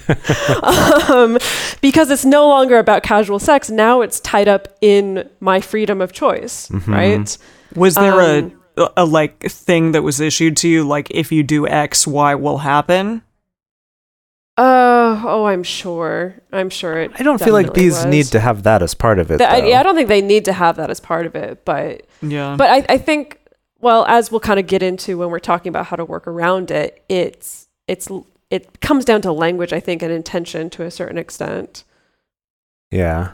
Because it's no longer about casual sex. Now it's tied up in my freedom of choice, right? Was there a like thing that was issued to you, like if you do X, Y will happen? I'm sure. It I don't feel like these need to have that as part of it. I don't think they need to have that as part of it, but yeah. But I think, well, as we'll kind of get into when we're talking about how to work around it, it comes down to language, I think, and intention to a certain extent. Yeah.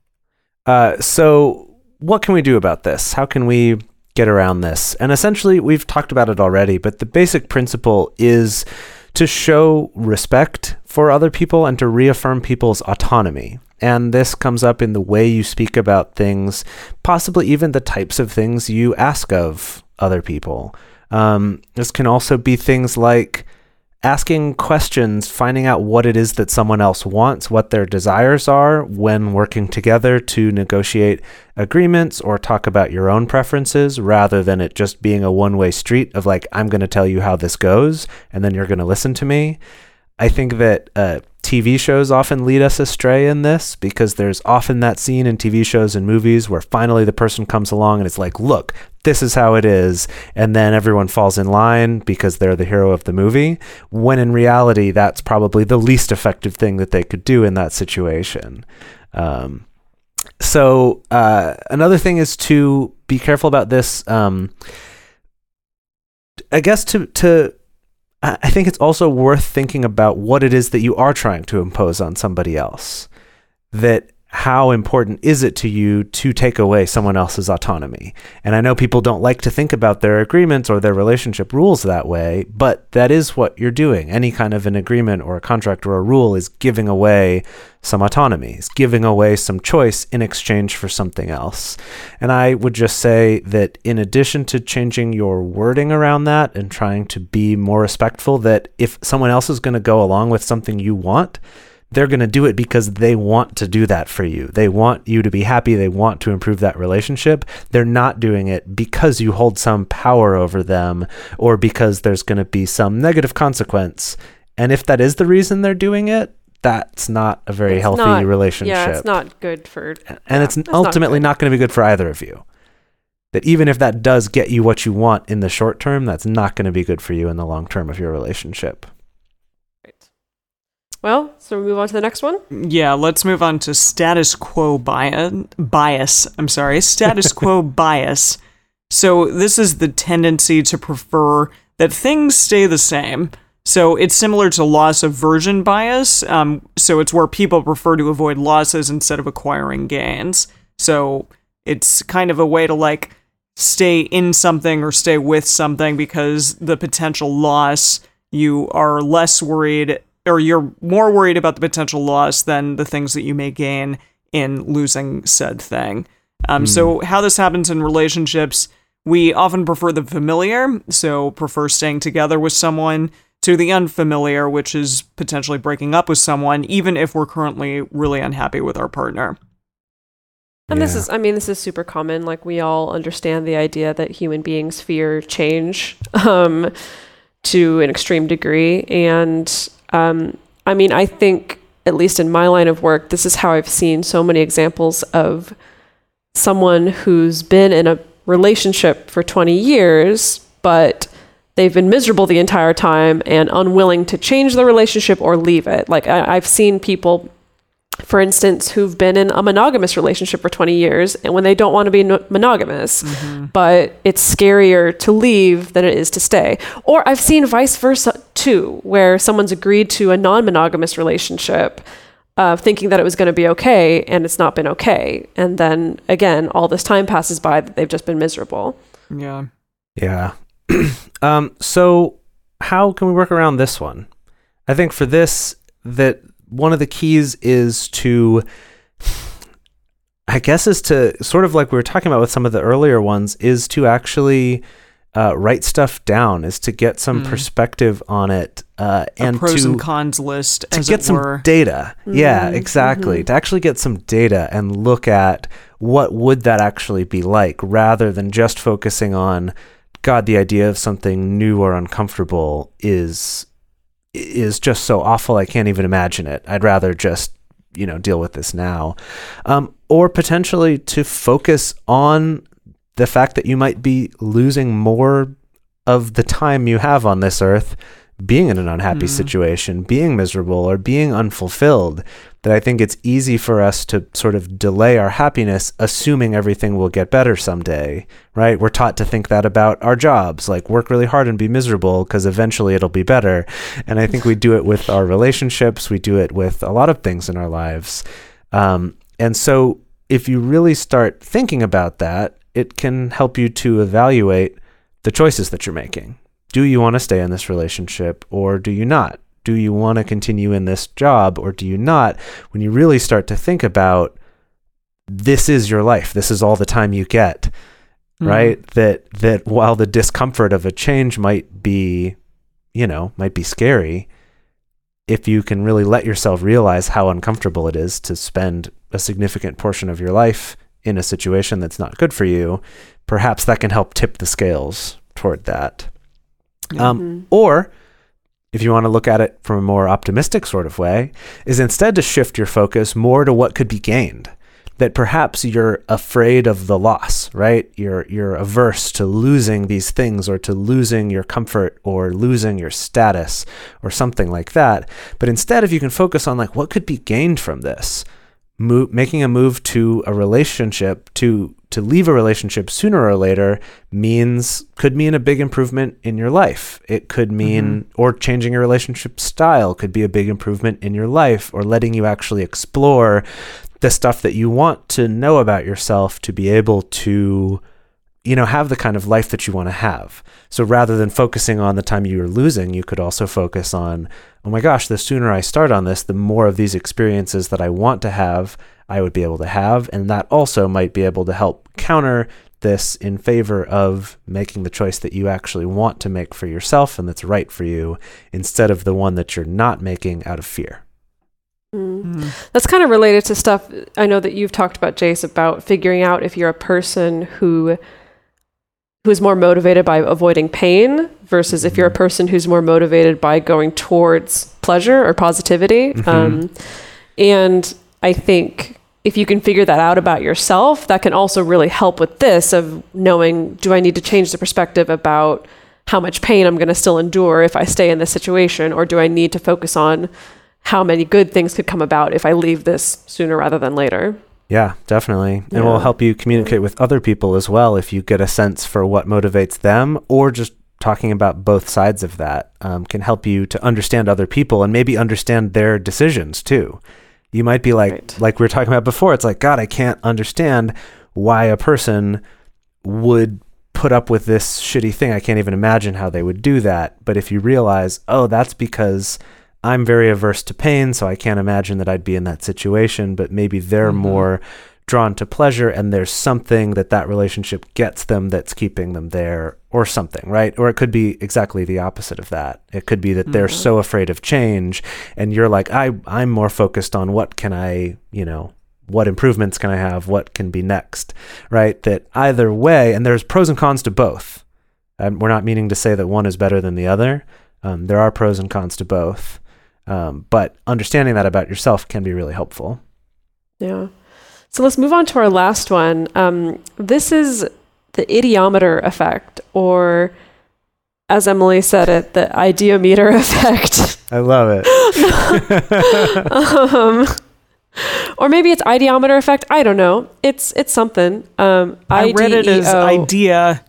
So what can we do about this? How can we get around this? And essentially, we've talked about it already, but the basic principle is to show respect for other people and to reaffirm people's autonomy. And this comes up in the way you speak about things, possibly even the types of things you ask of other people. This can also be things like asking questions, finding out what it is that someone else wants, what their desires are when working together to negotiate agreements or talk about your own preferences, rather than it just being a one-way street of like, I'm going to tell you how this goes and then you're going to listen to me. I think that TV shows often lead us astray in this, because there's often that scene in TV shows and movies where finally the person comes along and it's like, look, this is how it is. And then everyone falls in line because they're the hero of the movie, when in reality, that's probably the least effective thing that they could do in that situation. So another thing is to be careful about this. I guess I think it's also worth thinking about what it is that you are trying to impose on somebody else. That how important is it to you to take away someone else's autonomy? And I know people don't like to think about their agreements or their relationship rules that way, but that is what you're doing. Any kind of an agreement or a contract or a rule is giving away some autonomy, is giving away some choice in exchange for something else. And I would just say that in addition to changing your wording around that and trying to be more respectful, that if someone else is going to go along with something you want, they're going to do it because they want to do that for you. They want you to be happy. They want to improve that relationship. They're not doing it because you hold some power over them or because there's going to be some negative consequence. And if that is the reason they're doing it, that's not a very healthy relationship. Yeah, it's not good for... And it's ultimately not going to be good for either of you. That even if that does get you what you want in the short term, that's not going to be good for you in the long term of your relationship. Well, so we move on to the next one? Yeah, let's move on to status quo bias. Status quo bias. So this is the tendency to prefer that things stay the same. So it's similar to loss aversion bias. So it's where people prefer to avoid losses instead of acquiring gains. So it's kind of a way to like stay in something or stay with something because the potential loss, you are less worried, or you're more worried about the potential loss than the things that you may gain in losing said thing. So how this happens in relationships, we often prefer the familiar, so prefer staying together with someone, to the unfamiliar, which is potentially breaking up with someone, even if we're currently really unhappy with our partner. And this is super common. Like, we all understand the idea that human beings fear change to an extreme degree. And I think, at least in my line of work, this is how I've seen so many examples of someone who's been in a relationship for 20 years, but they've been miserable the entire time and unwilling to change the relationship or leave it. Like, I've seen people, for instance, who've been in a monogamous relationship for 20 years, and when they don't want to be monogamous, but it's scarier to leave than it is to stay. Or I've seen vice versa too, where someone's agreed to a non-monogamous relationship, thinking that it was going to be okay, and it's not been okay. And then again, all this time passes by that they've just been miserable. Yeah. Yeah. So how can we work around this one? I think for this, that one of the keys is to sort of like we were talking about with some of the earlier ones, is to actually write stuff down, is to get some perspective on it, and a pros and cons list, to get some data. Yeah, exactly. To actually get some data and look at what would that actually be like, rather than just focusing on, God, the idea of something new or uncomfortable is just so awful, I can't even imagine it. I'd rather just, deal with this now. Or potentially to focus on the fact that you might be losing more of the time you have on this earth being in an unhappy situation, being miserable, or being unfulfilled, that I think it's easy for us to sort of delay our happiness, assuming everything will get better someday, right? We're taught to think that about our jobs, like work really hard and be miserable because eventually it'll be better. And I think we do it with our relationships. We do it with a lot of things in our lives. And so if you really start thinking about that, it can help you to evaluate the choices that you're making. Do you want to stay in this relationship, or do you not? Do you want to continue in this job, or do you not? When you really start to think about, this is your life, this is all the time you get, right? That while the discomfort of a change might be scary, if you can really let yourself realize how uncomfortable it is to spend a significant portion of your life in a situation that's not good for you, perhaps that can help tip the scales toward that. Or if you want to look at it from a more optimistic sort of way, is instead to shift your focus more to what could be gained. That perhaps you're afraid of the loss, right? You're averse to losing these things, or to losing your comfort, or losing your status, or something like that. But instead, if you can focus on like what could be gained from this, making a move to a relationship, to leave a relationship sooner or later could mean a big improvement in your life. It could mean, or changing your relationship style could be a big improvement in your life, or letting you actually explore the stuff that you want to know about yourself to be able to, have the kind of life that you want to have. So rather than focusing on the time you're losing, you could also focus on, oh my gosh, the sooner I start on this, the more of these experiences that I want to have, I would be able to have. And that also might be able to help counter this in favor of making the choice that you actually want to make for yourself and that's right for you, instead of the one that you're not making out of fear. That's kind of related to stuff I know that you've talked about, Jace, about figuring out if you're a person who is more motivated by avoiding pain versus if you're a person who's more motivated by going towards pleasure or positivity. And I think if you can figure that out about yourself, that can also really help with this of knowing, do I need to change the perspective about how much pain I'm going to still endure if I stay in this situation, or do I need to focus on how many good things could come about if I leave this sooner rather than later? Yeah, definitely. And will help you communicate with other people as well if you get a sense for what motivates them, or just talking about both sides of that can help you to understand other people and maybe understand their decisions too. You might be like we were talking about before, it's like, God, I can't understand why a person would put up with this shitty thing. I can't even imagine how they would do that. But if you realize, oh, that's because I'm very averse to pain, so I can't imagine that I'd be in that situation, but maybe they're more drawn to pleasure, and there's something that relationship gets them that's keeping them there, or something, right? Or it could be exactly the opposite of that. It could be that they're so afraid of change, and you're like, I'm more focused on what can I, what improvements can I have, what can be next, right? That either way, and there's pros and cons to both. We're not meaning to say that one is better than the other. There are pros and cons to both. But understanding that about yourself can be really helpful. Yeah. So let's move on to our last one. This is the idiometer effect, or as Emily said it, the ideometer effect. I love it. Or maybe it's ideometer effect. I don't know. It's something. I read it as idea.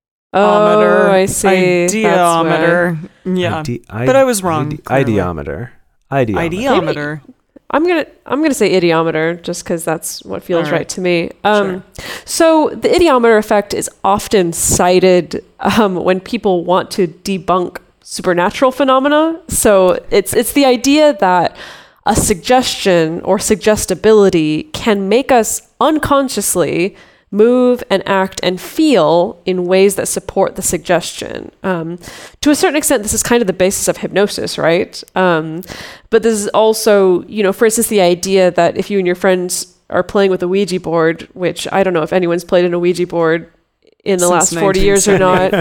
Oh, I see. Ideometer. Yeah. But I was wrong. Ideometer. Ideometer. Maybe, I'm gonna say idiometer just because that's what feels right to me. Sure. So the idiometer effect is often cited when people want to debunk supernatural phenomena. So it's the idea that a suggestion or suggestibility can make us unconsciously move and act and feel in ways that support the suggestion. To a certain extent, this is kind of the basis of hypnosis, right? But this is also, for instance, the idea that if you and your friends are playing with a Ouija board, which I don't know if anyone's played in a Ouija board in the last 40 years or not.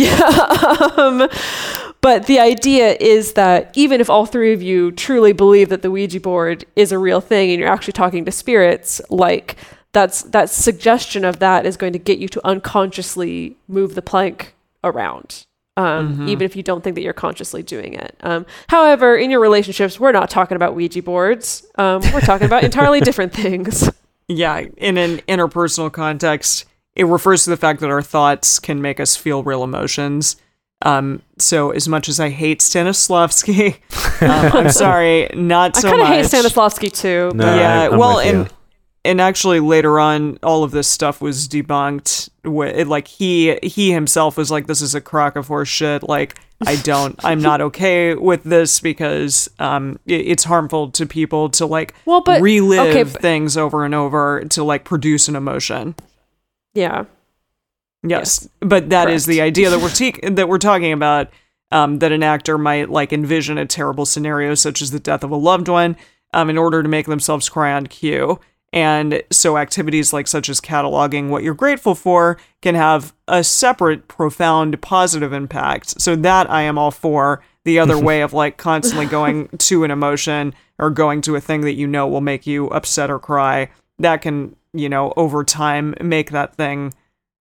Yeah. But the idea is that even if all three of you truly believe that the Ouija board is a real thing and you're actually talking to spirits, like that suggestion of that is going to get you to unconsciously move the plank around, even if you don't think that you're consciously doing it. However, in your relationships, we're not talking about Ouija boards. We're talking about entirely different things. Yeah, in an interpersonal context, it refers to the fact that our thoughts can make us feel real emotions. So as much as I hate Stanislavski, I'm sorry, not so much. I kind of hate Stanislavski too. No, yeah, I'm well, with you. And actually later on, all of this stuff was debunked. Like he himself was like, "This is a crock of horse shit." Like I'm not okay with this because it's harmful to people to relive things over and over to like produce an emotion. Yeah. Yes, but that is the idea that we're talking about. That an actor might like envision a terrible scenario such as the death of a loved one, in order to make themselves cry on cue. And so activities such as cataloging what you're grateful for can have a separate, profound, positive impact. So that I am all for. The other way of constantly going to an emotion or going to a thing that will make you upset or cry, that can, over time make that thing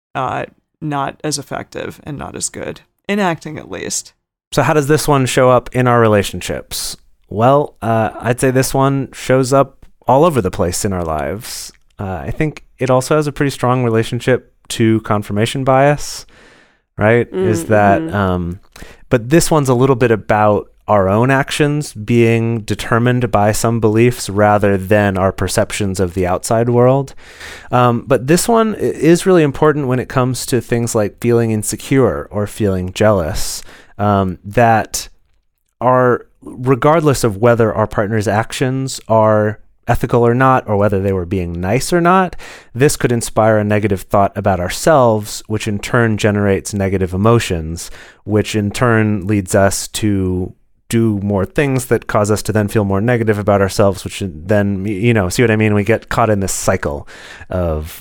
not as effective and not as good in acting, at least. So how does this one show up in our relationships? Well, I'd say this one shows up all over the place in our lives. I think it also has a pretty strong relationship to confirmation bias, right? Is that, but this one's a little bit about our own actions being determined by some beliefs rather than our perceptions of the outside world. But this one is really important when it comes to things like feeling insecure or feeling jealous, that are, regardless of whether our partner's actions are ethical or not, or whether they were being nice or not, this could inspire a negative thought about ourselves, which in turn generates negative emotions, which in turn leads us to do more things that cause us to then feel more negative about ourselves, which then, see what I mean? We get caught in this cycle of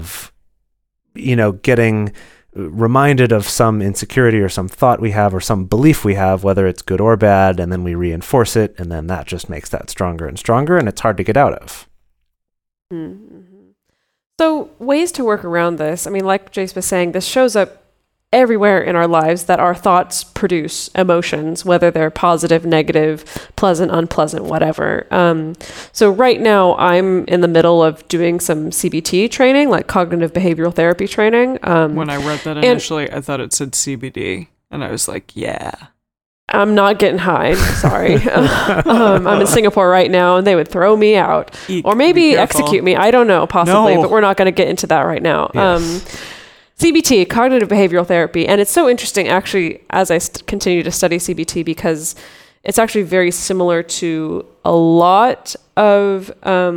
getting reminded of some insecurity or some thought we have or some belief we have, whether it's good or bad, and then we reinforce it, and then that just makes that stronger and stronger, and it's hard to get out of. Mm-hmm. So ways to work around this. I mean, like Jace was saying, this shows up everywhere in our lives, that our thoughts produce emotions, whether they're positive, negative, pleasant, unpleasant, whatever. So right now I'm in the middle of doing some CBT training, like cognitive behavioral therapy training. When I read that initially, I thought it said CBD, and I was like, yeah. I'm not getting high. Sorry. I'm in Singapore right now, and they would throw me out. Or maybe execute me. I don't know, possibly, but we're not going to get into that right now. Yes. CBT, cognitive behavioral therapy. And it's so interesting, actually, as I continue to study CBT, because it's actually very similar to a lot of,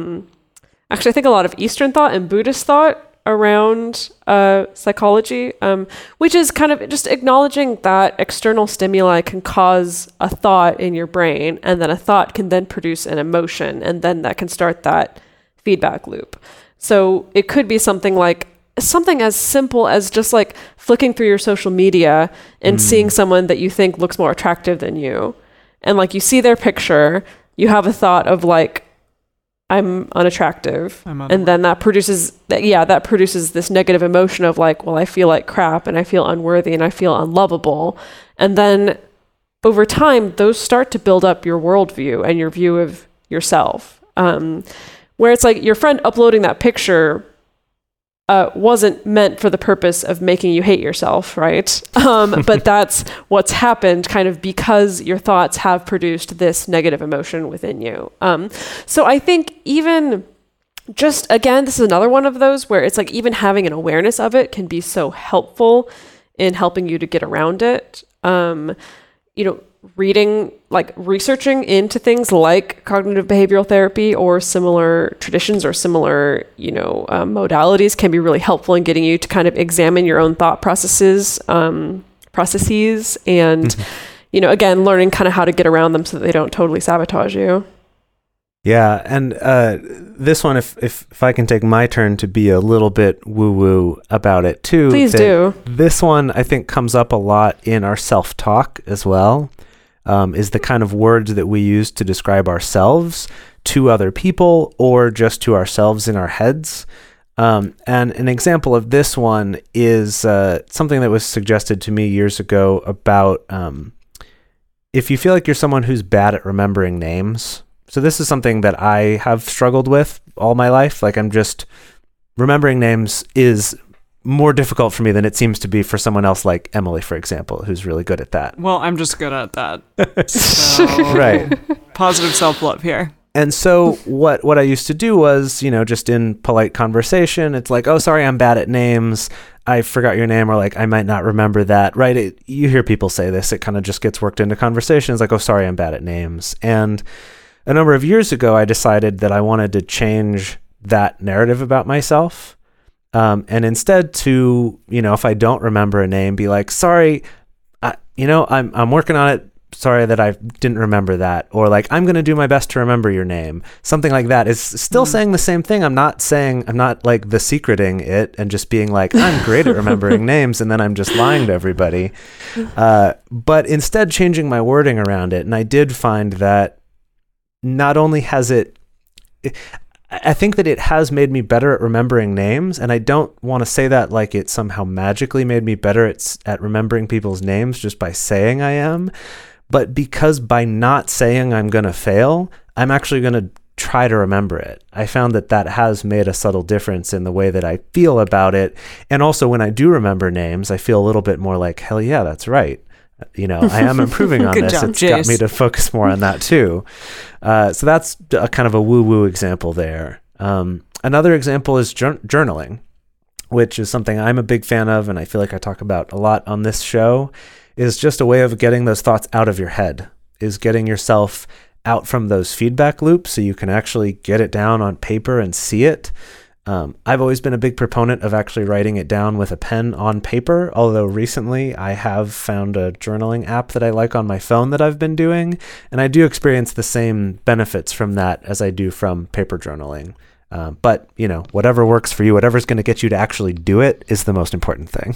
I think a lot of Eastern thought and Buddhist thought around psychology, which is kind of just acknowledging that external stimuli can cause a thought in your brain, and then a thought can then produce an emotion, and then that can start that feedback loop. So it could be something as simple as just like flicking through your social media and seeing someone that you think looks more attractive than you. And like you see their picture, you have a thought of like, I'm unattractive. And then that produces this negative emotion of like, well, I feel like crap, and I feel unworthy, and I feel unlovable. And then over time, those start to build up your worldview and your view of yourself. Where it's like your friend uploading that picture wasn't meant for the purpose of making you hate yourself, right? But that's what's happened kind of because your thoughts have produced this negative emotion within you. So I think even just, again, this is another one of those where it's like even having an awareness of it can be so helpful in helping you to get around it. Researching into things like cognitive behavioral therapy or similar traditions or similar, modalities can be really helpful in getting you to kind of examine your own thought processes, and, again, learning kind of how to get around them so that they don't totally sabotage you. Yeah, and this one, if I can take my turn to be a little bit woo-woo about it too. Please do. This one, I think, comes up a lot in our self-talk as well. Is the kind of words that we use to describe ourselves to other people or just to ourselves in our heads. And an example of this one is something that was suggested to me years ago about if you feel like you're someone who's bad at remembering names. So this is something that I have struggled with all my life. Like remembering names is more difficult for me than it seems to be for someone else like Emily, for example, who's really good at that. Well, I'm just good at that. So, right. Positive self-love here. And so what I used to do was, just in polite conversation, it's like, oh, sorry, I'm bad at names. I forgot your name, or like, I might not remember that, right? You hear people say this. It kind of just gets worked into conversations like, oh, sorry, I'm bad at names. And a number of years ago, I decided that I wanted to change that narrative about myself. And instead to, if I don't remember a name, be like, sorry, I'm working on it. Sorry that I didn't remember that. Or like, I'm going to do my best to remember your name. Something like that is still saying the same thing. I'm not like the secreting it and just being like, I'm great at remembering names. And then I'm just lying to everybody. But instead changing my wording around it. And I did find that not only has I think that it has made me better at remembering names, and I don't want to say that like it somehow magically made me better at remembering people's names just by saying I am, but because by not saying I'm going to fail, I'm actually going to try to remember it. I found that has made a subtle difference in the way that I feel about it, and also when I do remember names, I feel a little bit more like, hell yeah, that's right. I am improving on Good this. job, It's got Jace. me to focus more on that too. So that's a kind of a woo-woo example there. Another example is journaling, which is something I'm a big fan of, and I feel like I talk about a lot on this show, is just a way of getting those thoughts out of your head, is getting yourself out from those feedback loops so you can actually get it down on paper and see it. I've always been a big proponent of actually writing it down with a pen on paper, although recently I have found a journaling app that I like on my phone that I've been doing, and I do experience the same benefits from that as I do from paper journaling. But, whatever works for you, whatever's going to get you to actually do it is the most important thing.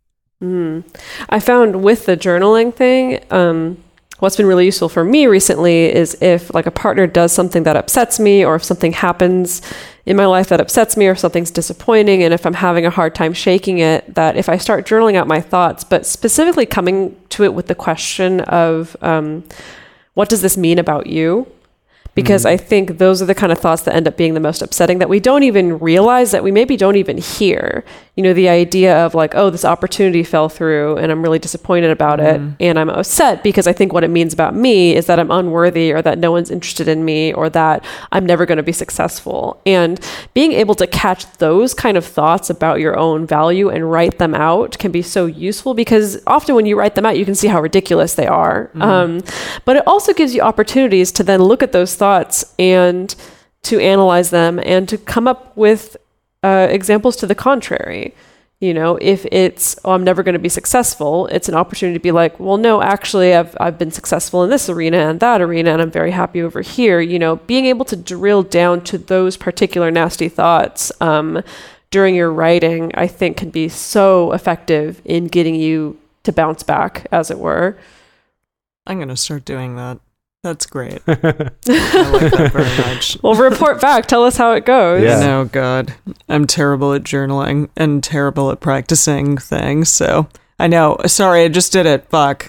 I found with the journaling thing, what's been really useful for me recently is if like a partner does something that upsets me, or if something happens in my life that upsets me, or if something's disappointing, and if I'm having a hard time shaking it, that if I start journaling out my thoughts, but specifically coming to it with the question of what does this mean about you? Because I think those are the kind of thoughts that end up being the most upsetting, that we don't even realize, that we maybe don't even hear. The idea of like, oh, this opportunity fell through and I'm really disappointed about it. And I'm upset because I think what it means about me is that I'm unworthy, or that no one's interested in me, or that I'm never going to be successful. And being able to catch those kind of thoughts about your own value and write them out can be so useful, because often when you write them out, you can see how ridiculous they are. But it also gives you opportunities to then look at those thoughts and to analyze them and to come up with examples to the contrary. If it's, oh, I'm never going to be successful, it's an opportunity to be like, well, no, actually, I've been successful in this arena and that arena, and I'm very happy over here. Being able to drill down to those particular nasty thoughts during your writing, I think can be so effective in getting you to bounce back, as it were. I'm going to start doing that. That's great. I like that very much. Well, report back. Tell us how it goes. Yeah. No, God. I'm terrible at journaling and terrible at practicing things, so I know. Sorry, I just did it. Fuck.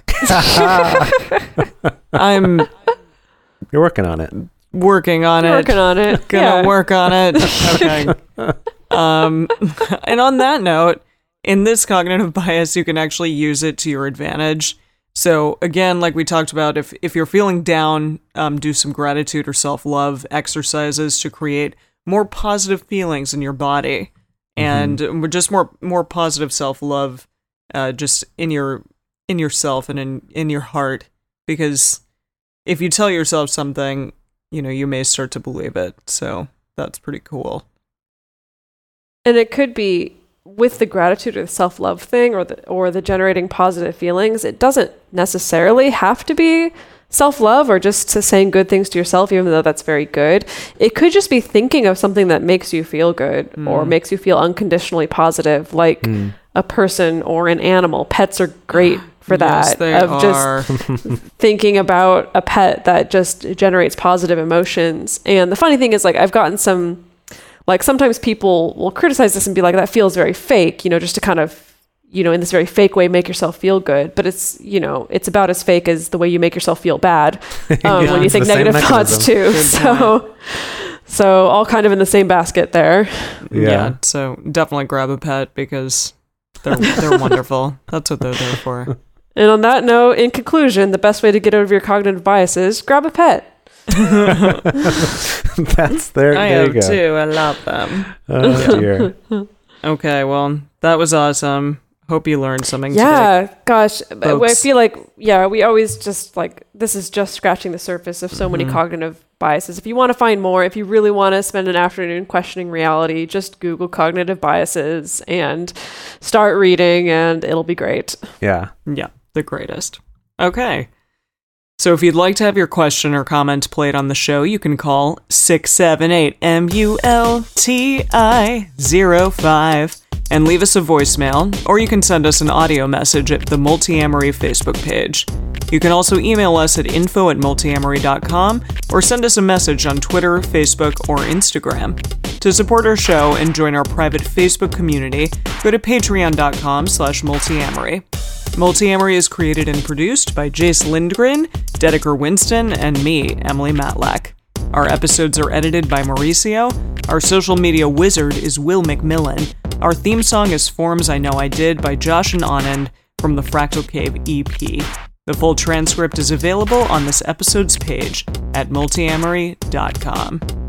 I'm You're working on it. working on it. Working on it. Gonna work on it. Okay. And on that note, in this cognitive bias, you can actually use it to your advantage. So again, like we talked about, if you're feeling down, do some gratitude or self-love exercises to create more positive feelings in your body, and just more positive self-love, just in yourself and in your heart. Because if you tell yourself something, you may start to believe it. So that's pretty cool. And it could be with the gratitude or the self-love thing, or the generating positive feelings. It doesn't necessarily have to be self-love or just to saying good things to yourself, even though that's very good. It could just be thinking of something that makes you feel good or makes you feel unconditionally positive, like a person or an animal. Pets are great for that. Yes, they of are. just thinking about a pet that just generates positive emotions. And the funny thing is, like, I've gotten some, like, sometimes people will criticize this and be like, that feels very fake, just to kind of, in this very fake way, make yourself feel good. But it's, it's about as fake as the way you make yourself feel bad when you it's think the same negative thoughts too. Good So all kind of in the same basket there. Yeah, so definitely grab a pet, because they're wonderful. That's what they're there for. And on that note, in conclusion, the best way to get over your cognitive biases, grab a pet. That's there. I there have you go. too. I love them. Oh dear. Okay, well, that was awesome. Hope you learned something today. Yeah, gosh. I Folks. feel like, we always just like, this is just scratching the surface of so many cognitive biases. If you want to find more, if you really want to spend an afternoon questioning reality, just Google cognitive biases and start reading, and it'll be great. Yeah. Yeah, the greatest. Okay. So if you'd like to have your question or comment played on the show, you can call 678-MULTI-05 and leave us a voicemail, or you can send us an audio message at the Multiamory Facebook page. You can also email us at info@multiamory.com or send us a message on Twitter, Facebook, or Instagram. To support our show and join our private Facebook community, go to patreon.com/multiamory. Multiamory is created and produced by Jace Lindgren, Dedeker Winston, and me, Emily Matlack. Our episodes are edited by Mauricio. Our social media wizard is Will McMillan. Our theme song is Forms I Know I Did by Josh and Anand from the Fractal Cave EP. The full transcript is available on this episode's page at multiamory.com.